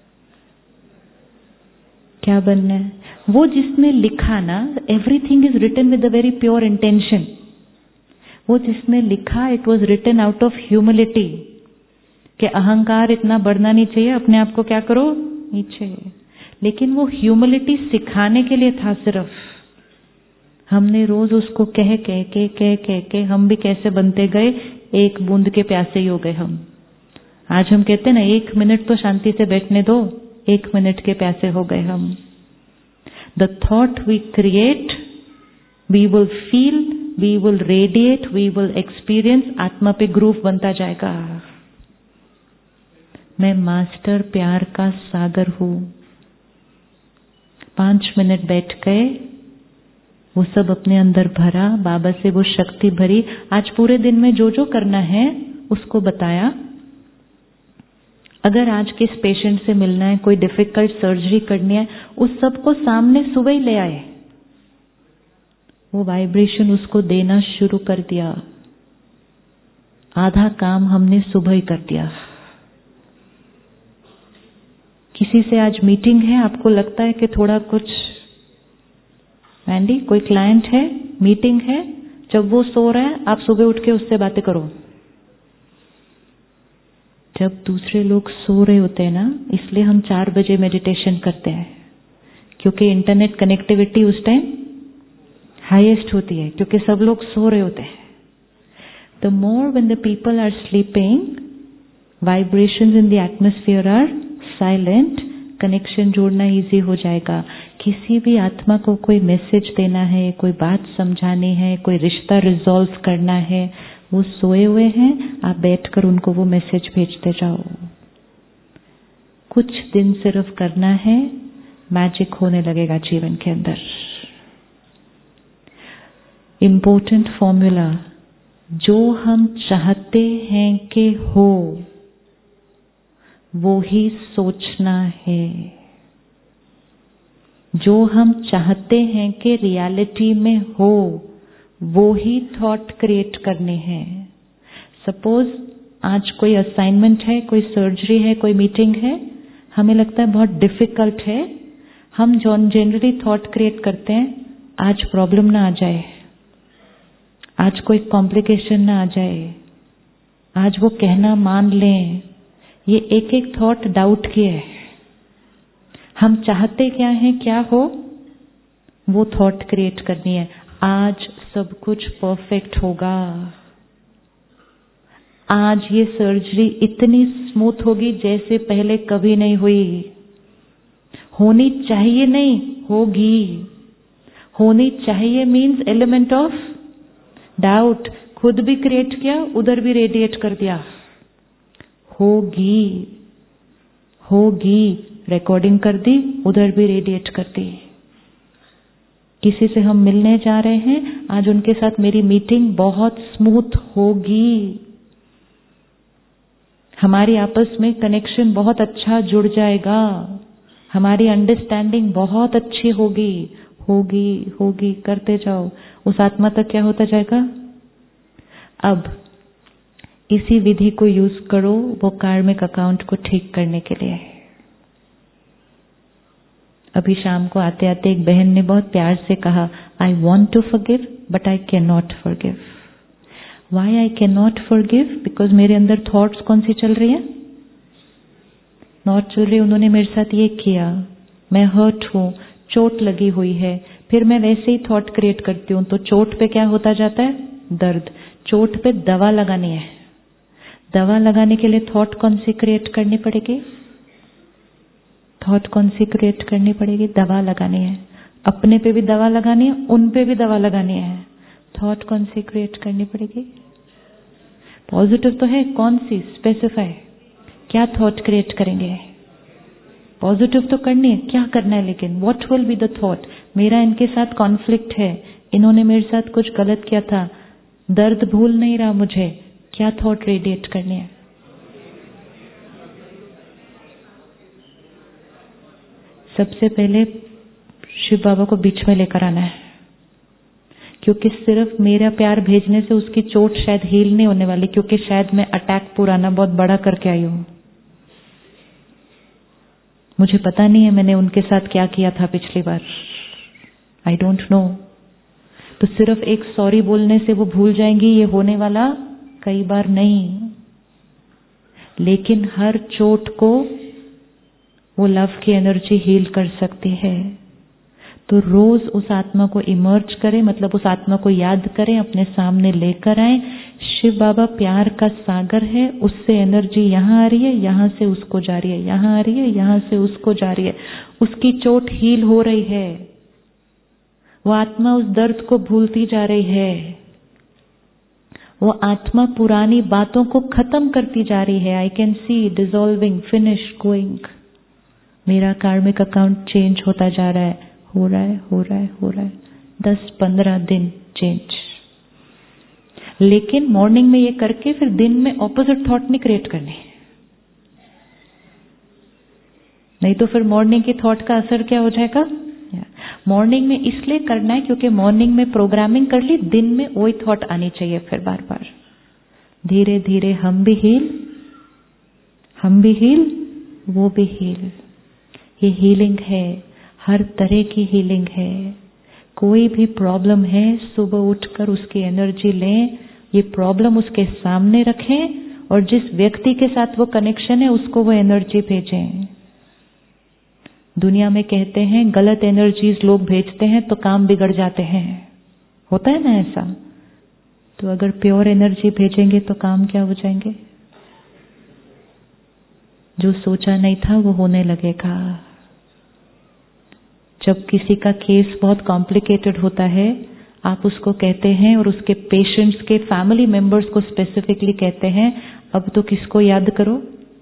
क्या बनना है? वो जिसमें लिखा ना, everything is written with a very pure intention. वो जिसमें लिखा, it was written out of humility, कि अहंकार इतना बढ़ना नहीं चाहिए, अपने आप को क्या करो, नीचे। लेकिन वो ह्यूमिलिटी सिखाने के लिए था सिर्फ। हमने रोज उसको कह के हम भी कैसे बनते गए, एक बूंद के प्यासे ही हो गए हम। आज हम कहते हैं ना, 1 मिनट तो शांति से बैठने दो, 1 मिनट के प्यासे हो गए हम। The thought we create, we will feel, we will radiate, we will experience. आत्मा पे ग्रूव बनता जाएगा। मैं मास्टर प्यार का सागर हूं। 5 मिनट बैठ गए, वो सब अपने अंदर भरा, बाबा से वो शक्ति भरी। आज पूरे दिन में जो जो करना है उसको बताया। अगर आज किस पेशेंट से मिलना है, कोई डिफिकल्ट सर्जरी करनी है, उस सबको सामने सुबह ही ले आए। वो वाइब्रेशन उसको देना शुरू कर दिया। आधा काम हमने सुबह ही कर दिया। किसी से आज मीटिंग है, आपको लगता है कि थोड़ा कुछ, मैंडी कोई क्लाइंट है, मीटिंग है, जब वो सो रहा है आप सुबह उठ के उससे बातें करो। जब दूसरे लोग सो रहे होते हैं ना, इसलिए हम 4 बजे मेडिटेशन करते हैं, क्योंकि इंटरनेट कनेक्टिविटी उस टाइम हाईएस्ट होती है, क्योंकि सब लोग सो रहे होते हैं। The more when the people are sleeping, vibrations in the atmosphere are silent, connection जोड़ना इजी हो जाएगा। किसी भी आत्मा को कोई मैसेज देना है, कोई बात समझानी है, कोई रिश्ता रिजॉल्व करना है, वो सोए हुए हैं, आप बैठकर उनको वो मैसेज भेजते जाओ। कुछ दिन सिर्फ करना है, मैजिक होने लगेगा जीवन के अंदर। इम्पोर्टेंट फॉर्मूला, जो हम चाहते हैं कि हो वो ही सोचना है। जो हम चाहते हैं कि रियलिटी में हो वो ही थॉट क्रिएट करने हैं। सपोज आज कोई असाइनमेंट है, कोई सर्जरी है, कोई मीटिंग है, हमें लगता है बहुत डिफिकल्ट है, हम जनरली थॉट क्रिएट करते हैं, आज प्रॉब्लम ना आ जाए, आज कोई कॉम्प्लिकेशन ना आ जाए, आज वो कहना मान लें। ये एक एक थॉट डाउट की है। हम चाहते क्या है, क्या हो, वो थॉट क्रिएट करनी है। आज सब कुछ परफेक्ट होगा, आज ये सर्जरी इतनी स्मूथ होगी जैसे पहले कभी नहीं हुई। होनी चाहिए नहीं, होगी। होनी चाहिए मीन्स एलिमेंट ऑफ डाउट, खुद भी क्रिएट किया, उधर भी रेडिएट कर दिया। होगी, होगी, रिकॉर्डिंग कर दी, उधर भी रेडिएट कर दी। किसी से हम मिलने जा रहे हैं, आज उनके साथ मेरी मीटिंग बहुत स्मूथ होगी, हमारी आपस में कनेक्शन बहुत अच्छा जुड़ जाएगा। हमारी अंडरस्टैंडिंग बहुत अच्छी होगी, होगी होगी, करते जाओ, उस आत्मा तक क्या होता जाएगा। अब इसी विधि को यूज करो वो कार्मिक अकाउंट को ठीक करने के लिए। अभी शाम को आते आते एक बहन ने बहुत प्यार से कहा, I want to forgive but I can not forgive. Why I can not forgive? Because मेरे अंदर थॉट्स कौन सी चल रही है? नॉट चल रही। उन्होंने मेरे साथ ये किया, मैं हर्ट हूं, चोट लगी हुई है, फिर मैं वैसे ही थॉट क्रिएट करती हूं, तो चोट पे क्या होता जाता है? दर्द। चोट पे दवा लगानी है, दवा लगाने के लिए थॉट कौन सी क्रिएट करनी पड़ेगी? थॉट कौन सी क्रिएट करनी पड़ेगी? दवा लगानी है। अपने पे भी दवा लगानी है, उन पे भी दवा लगानी है। थॉट कौन सी क्रिएट करनी पड़ेगी? पॉजिटिव तो है, कौन सी? स्पेसिफाई। क्या थॉट क्रिएट करेंगे? पॉजिटिव तो करनी है, क्या करना है? लेकिन what will be the thought? मेरा इनके साथ कॉन्फ्लिक्ट है, इन्होंने मेरे साथ कुछ गलत किया था, दर्द भूल नहीं रहा मुझे, क्या थॉट रेडिएट करनी है? सबसे पहले शिव बाबा को बीच में लेकर आना है, क्योंकि सिर्फ मेरा प्यार भेजने से उसकी चोट शायद हील नहीं होने वाली, क्योंकि शायद मैं अटैक पुराना बहुत बड़ा करके आई हूं। मुझे पता नहीं है मैंने उनके साथ क्या किया था पिछली बार, आई डोंट नो। तो सिर्फ एक सॉरी बोलने से वो भूल जाएंगी, ये होने वाला कई बार नहीं। लेकिन हर चोट को वो लव की एनर्जी हील कर सकती है। तो रोज उस आत्मा को इमर्ज करें, मतलब उस आत्मा को याद करें, अपने सामने लेकर आए। शिव बाबा प्यार का सागर है, उससे एनर्जी यहाँ आ रही है, यहाँ से उसको जा रही है, यहाँ आ रही है, यहाँ से उसको जा रही है। उसकी चोट हील हो रही है, वो आत्मा उस दर्द को भूलती जा रही है, वो आत्मा पुरानी बातों को खत्म करती जा रही है। I can see dissolving, finish, going. मेरा कार्मिक अकाउंट चेंज होता जा रहा है, हो रहा है, हो रहा है, हो रहा है। 10-15 दिन चेंज। लेकिन मॉर्निंग में ये करके फिर दिन में ऑपोजिट थॉट नहीं क्रिएट करने, नहीं तो फिर मॉर्निंग की थॉट का असर क्या हो जाएगा? मॉर्निंग में इसलिए करना है क्योंकि मॉर्निंग में प्रोग्रामिंग कर ली, दिन में वही थॉट आनी चाहिए फिर बार बार। धीरे धीरे हम भी हील, वो भी हील। ये हीलिंग है, हर तरह की हीलिंग है। कोई भी प्रॉब्लम है, सुबह उठकर उसकी एनर्जी लें, ये प्रॉब्लम उसके सामने रखें और जिस व्यक्ति के साथ वो कनेक्शन है उसको वो एनर्जी भेजें। दुनिया में कहते हैं गलत एनर्जीज लोग भेजते हैं तो काम बिगड़ जाते हैं, होता है ना ऐसा? तो अगर प्योर एनर्जी भेजेंगे तो काम क्या हो जाएंगे? जो सोचा नहीं था वो होने लगेगा। जब किसी का केस बहुत कॉम्प्लिकेटेड होता है, आप उसको कहते हैं और उसके पेशेंट्स के फैमिली मेंबर्स को स्पेसिफिकली कहते हैं, अब तो किसको याद करो?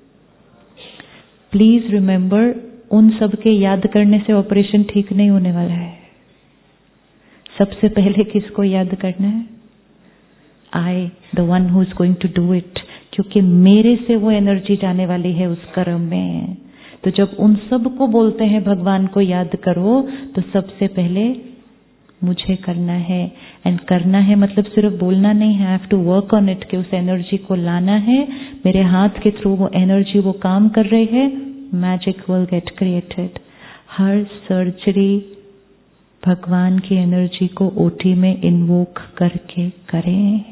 प्लीज रिमेंबर, उन सब के याद करने से ऑपरेशन ठीक नहीं होने वाला है। सबसे पहले किसको याद करना है? I, the one who is going to do it, क्योंकि मेरे से वो एनर्जी जाने वाली है उस कर्म में। तो जब उन सब को बोलते हैं भगवान को याद करो, तो सबसे पहले मुझे करना है। एंड करना है मतलब सिर्फ बोलना नहीं है, I have to work on it, कि उस एनर्जी को लाना है। मेरे हाथ के थ्रू वो एनर्जी वो काम कर रही है, मैजिक विल गेट क्रिएटेड। हर सर्जरी भगवान की एनर्जी को ओटी में इन्वोक करके करें।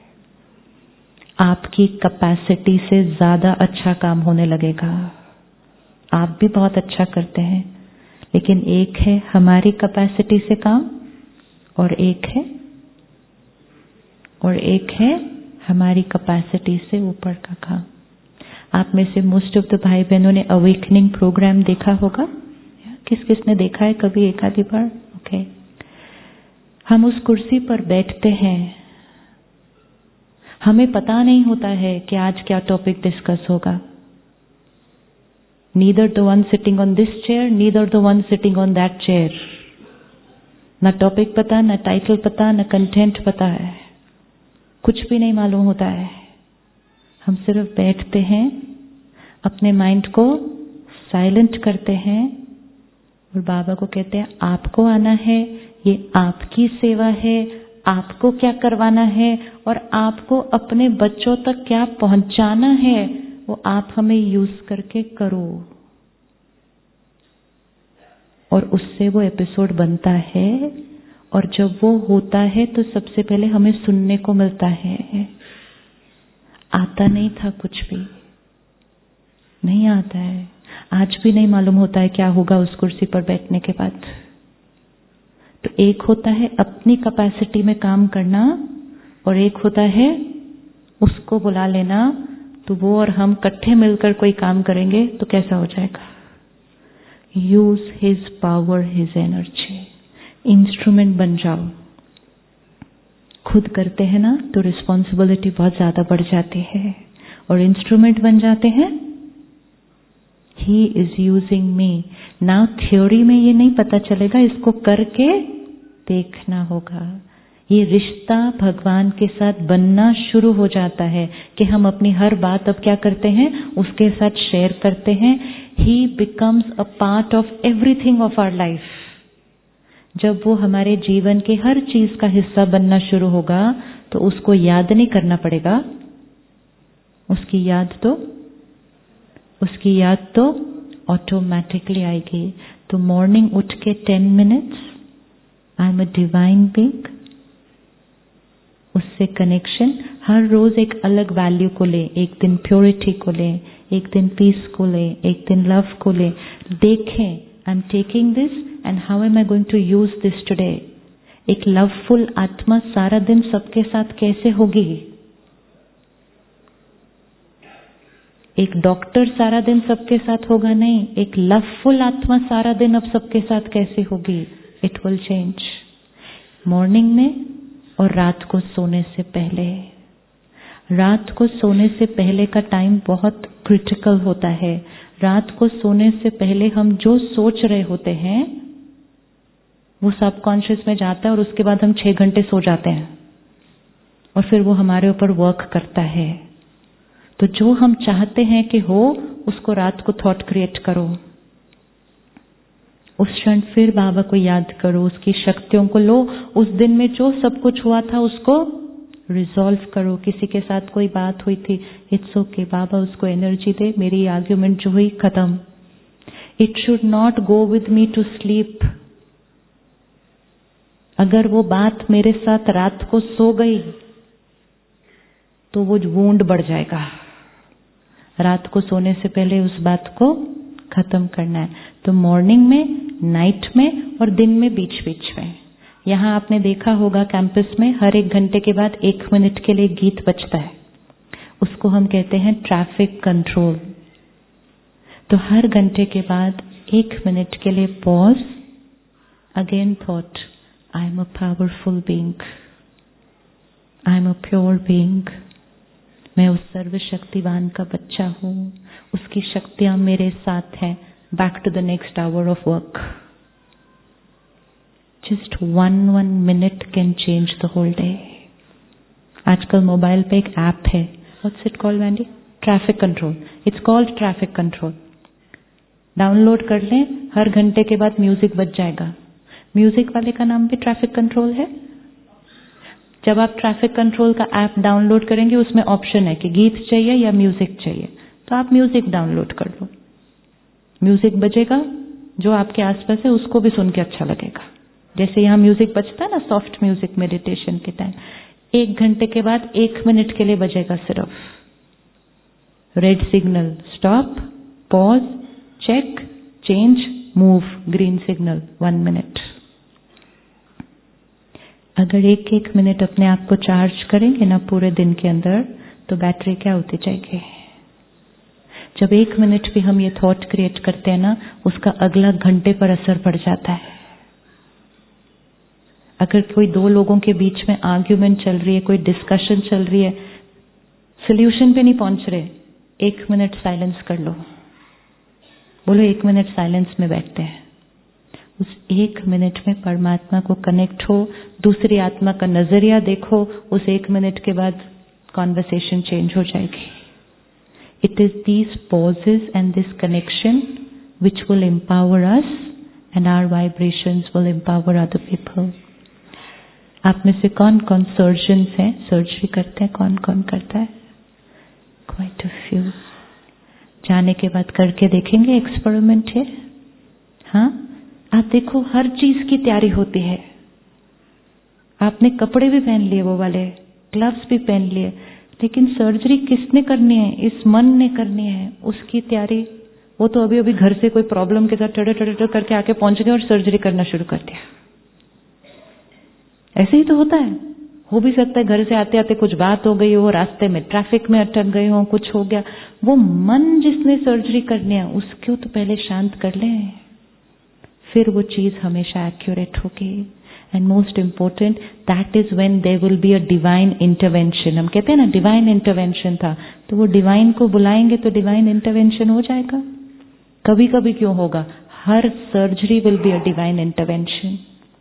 आपकी कैपेसिटी से ज्यादा अच्छा काम होने लगेगा। आप भी बहुत अच्छा करते हैं, लेकिन एक है हमारी कैपेसिटी से काम और एक है हमारी कैपेसिटी से ऊपर का काम। आप में से मोस्ट ऑफ द भाई बहनों ने अवेकनिंग प्रोग्राम देखा होगा। किस किसने देखा है कभी एक आधी बार? ओके। हम उस कुर्सी पर बैठते हैं, हमें पता नहीं होता है कि आज क्या टॉपिक डिस्कस होगा। Neither the one sitting on this chair, neither the one sitting on that chair. ना टॉपिक पता, ना टाइटल पता, ना कंटेंट पता है, कुछ भी नहीं मालूम होता है। हम सिर्फ बैठते हैं, अपने माइंड को साइलेंट करते हैं और बाबा को कहते हैं आपको आना है, ये आपकी सेवा है, आपको क्या करवाना है और आपको अपने बच्चों तक क्या पहुंचाना है वो आप हमें यूज करके करो। और उससे वो एपिसोड बनता है और जब वो होता है तो सबसे पहले हमें सुनने को मिलता है। आता नहीं था, कुछ भी नहीं आता है, आज भी नहीं मालूम होता है क्या होगा उस कुर्सी पर बैठने के बाद। तो एक होता है अपनी कैपेसिटी में काम करना और एक होता है उसको बुला लेना। तो वो और हम इकट्ठे मिलकर कोई काम करेंगे तो कैसा हो जाएगा। Use his power, his energy. Instrument बन जाओ। खुद करते हैं ना तो रिस्पॉन्सिबिलिटी बहुत ज्यादा बढ़ जाती है और इंस्ट्रूमेंट बन जाते हैं। He is using me. Now theory में ये नहीं पता चलेगा, इसको करके देखना होगा। ये रिश्ता भगवान के साथ बनना शुरू हो जाता है कि हम अपनी हर बात अब क्या करते हैं, उसके साथ शेयर करते हैं। He becomes a part of everything of our life. जब वो हमारे जीवन के हर चीज का हिस्सा बनना शुरू होगा तो उसको याद नहीं करना पड़ेगा। उसकी याद तो ऑटोमेटिकली आएगी। तो मॉर्निंग उठ के 10 minutes I am a divine being, उससे कनेक्शन। हर रोज एक अलग वैल्यू को ले, एक दिन प्योरिटी को ले, एक दिन पीस को ले, एक दिन लव को ले। देखें I am taking this and how am I going to use this today. एक लवफुल आत्मा सारा दिन सबके साथ कैसे होगी। एक डॉक्टर सारा दिन सबके साथ होगा नहीं, एक लवफुल आत्मा सारा दिन अब सबके साथ कैसे होगी। It will change. मॉर्निंग में और रात को सोने से पहले। रात को सोने से पहले का टाइम बहुत क्रिटिकल होता है। रात को सोने से पहले हम जो सोच रहे होते हैं वो सबकॉन्शियस में जाता है और उसके बाद हम 6 घंटे सो जाते हैं और फिर वो हमारे ऊपर वर्क करता है। तो जो हम चाहते हैं कि हो उसको रात को थॉट क्रिएट करो। उस क्षण फिर बाबा को याद करो, उसकी शक्तियों को लो। उस दिन में जो सब कुछ हुआ था उसको रिजॉल्व करो। किसी के साथ कोई बात हुई थी, इट्स ओके, बाबा उसको एनर्जी दे, मेरी आर्ग्यूमेंट जो हुई खत्म। It should not go with me to sleep. अगर वो बात मेरे साथ रात को सो गई तो वो वूंड बढ़ जाएगा। रात को सोने से पहले उस बात को खत्म करना है। तो मॉर्निंग में, नाइट में और दिन में बीच बीच में। यहाँ आपने देखा होगा कैंपस में हर 1 घंटे के बाद 1 मिनट के लिए गीत बजता है। उसको हम कहते हैं ट्रैफिक कंट्रोल। तो हर घंटे के बाद 1 मिनट के लिए pause, again thought, I am a powerful being, I am a pure being. मैं उस सर्वशक्तिवान का बच्चा हूँ, उसकी शक्तियां मेरे साथ हैं। Back to the next hour of work. Just 1 minute can change the whole day. आजकल मोबाइल पे एक ऐप है, व्हाट्स इट कॉल्ड वैंडी? Traffic control. It's called traffic control. Download कर लें, हर घंटे के बाद म्यूजिक बज जाएगा। म्यूजिक वाले का नाम भी ट्रैफिक कंट्रोल है। जब आप ट्रैफिक कंट्रोल का ऐप डाउनलोड करेंगे उसमें ऑप्शन है कि गीत चाहिए या म्यूजिक चाहिए, तो आप म्यूजिक डाउनलोड कर लो। म्यूजिक बजेगा, जो आपके आसपास है उसको भी सुन के अच्छा लगेगा। जैसे यहाँ म्यूजिक बजता है ना, सॉफ्ट म्यूजिक मेडिटेशन के टाइम, 1 घंटे के बाद 1 मिनट के लिए बजेगा सिर्फ। Red signal stop, pause, check, change, move, green signal 1 minute. अगर 1-1 मिनट अपने आप को चार्ज करेंगे ना पूरे दिन के अंदर, तो बैटरी क्या होती जाएगी। जब 1 मिनट भी हम ये थॉट क्रिएट करते हैं ना, उसका अगला घंटे पर असर पड़ जाता है। अगर कोई 2 लोगों के बीच में आर्ग्यूमेंट चल रही है, कोई डिस्कशन चल रही है, सोल्यूशन पे नहीं पहुंच रहे, 1 मिनट साइलेंस कर लो। बोलो 1 मिनट साइलेंस में बैठते हैं। उस 1 मिनट में परमात्मा को कनेक्ट हो, दूसरी आत्मा का नजरिया देखो, उस 1 मिनट के बाद कॉन्वर्सेशन चेंज हो जाएगी। It is these pauses and this connection which will empower us and our vibrations will empower other people. आप में से कौन कौन सर्जन्स हैं, सर्जरी करते हैं, कौन कौन करता है? Quite a few. जाने के बाद करके देखेंगे एक्सपेरिमेंट है। हाँ, आप देखो हर चीज की तैयारी होती है। आपने कपड़े भी पहन लिए, वो वाले ग्लव्स भी पहन लिए, लेकिन सर्जरी किसने करनी है? इस मन ने करनी है। उसकी तैयारी वो तो अभी अभी घर से कोई प्रॉब्लम के साथ टड़ करके आके पहुंच गए और सर्जरी करना शुरू कर दिया। ऐसे ही तो होता है। हो भी सकता है घर से आते आते कुछ बात हो गई हो, रास्ते में ट्रैफिक में अटक गए हो, कुछ हो गया। वो मन जिसने सर्जरी करनी है उसको तो पहले शांत कर ले, फिर वो चीज हमेशा एक्यूरेट होगी। And most important, that is when there will be a divine intervention. हम कहते हैं ना डिवाइन इंटरवेंशन था, तो वो डिवाइन को बुलाएंगे तो डिवाइन इंटरवेंशन हो जाएगा। कभी कभी क्यों होगा? हर surgery will be a divine intervention,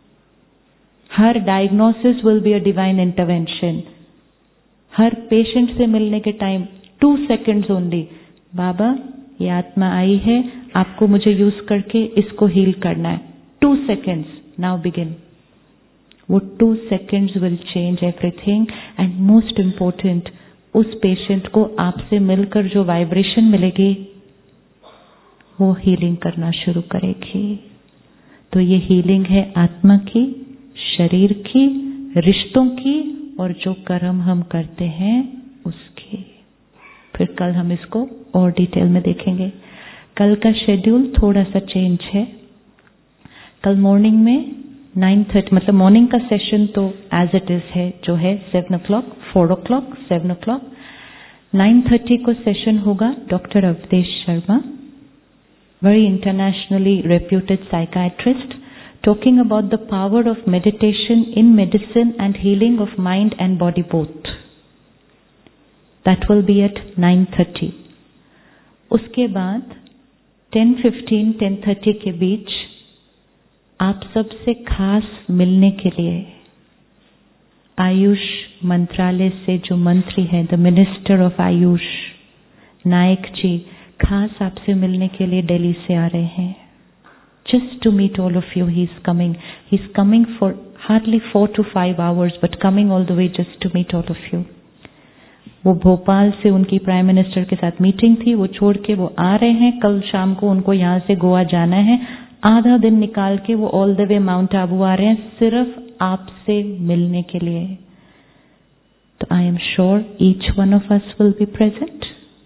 हर diagnosis will be a divine intervention. हर पेशेंट से मिलने के टाइम 2 seconds ओनली, बाबा ये आत्मा आई है, आपको मुझे यूज करके इसको हील करना है। 2 seconds, नाउ बिगिन। वो 2 seconds will change everything. And most important, उस पेशेंट को आपसे मिलकर जो वाइब्रेशन मिलेगी वो हीलिंग करना शुरू करेगी। तो ये हीलिंग है आत्मा की, शरीर की, रिश्तों की, और जो कर्म हम करते हैं उसकी। फिर कल हम इसको और डिटेल में देखेंगे। कल का शेड्यूल थोड़ा सा चेंज है। कल मॉर्निंग में 9:30, मतलब मॉर्निंग का सेशन तो एज इट इज है, जो है 7 o'clock, 4 o'clock, 7 o'clock। 9:30 को सेशन होगा doctor Avdhesh Sharma, very internationally reputed psychiatrist, talking about the power of meditation in medicine and healing of mind and body both. That will be at 9:30. उसके बाद 10:15, 10:30 के बीच आप सबसे खास मिलने के लिए आयुष मंत्रालय से जो मंत्री हैं, the minister of Ayush Nayak ji, खास आपसे मिलने के लिए दिल्ली से आ रहे हैं। Just to meet all of you, he is coming. He is coming for hardly 4 to 5 hours, but coming all the way just to meet all of you. वो भोपाल से उनकी प्राइम मिनिस्टर के साथ मीटिंग थी, वो छोड़ के वो आ रहे हैं। कल शाम को उनको यहाँ से गोवा जाना है। आधा दिन निकाल के वो all the way Mount Abu आ रहे हैं, सिर्फ आपसे मिलने के लिए। तो I am sure each one of us will be present.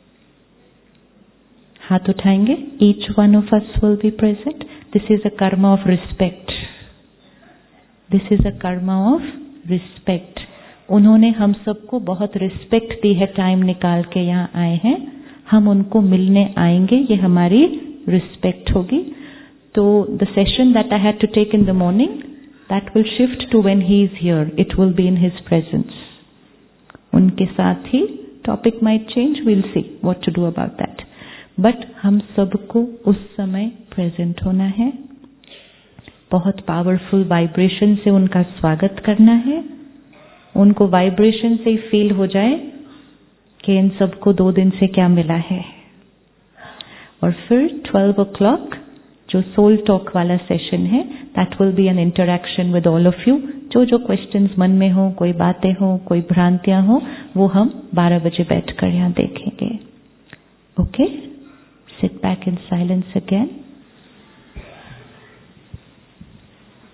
हाथ उठाएंगे। Each one of us will be present. This is a karma of respect. This is a karma of respect. उन्होंने हम सबको बहुत रिस्पेक्ट दी है, टाइम निकाल के यहाँ आए हैं। हम उनको मिलने आएंगे, ये हमारी रिस्पेक्ट होगी। तो the session that I had to take in the morning, that will shift to when he is here. It will be in his presence. उनके साथ ही topic might change, we'll see what to do about that. But हम सबको उस समय प्रेजेंट होना है, बहुत पावरफुल वाइब्रेशन से उनका स्वागत करना है। उनको वाइब्रेशन से ही फील हो जाए कि इन सबको 2 दिन से क्या मिला है। और फिर 12 o'clock जो सोल टॉक वाला सेशन है, that will be an interaction with all of you. जो जो क्वेश्चंस मन में हो, कोई बातें हो, कोई भ्रांतियां हो, वो हम 12 बजे बैठकर यहाँ देखेंगे। Okay, sit back in silence again.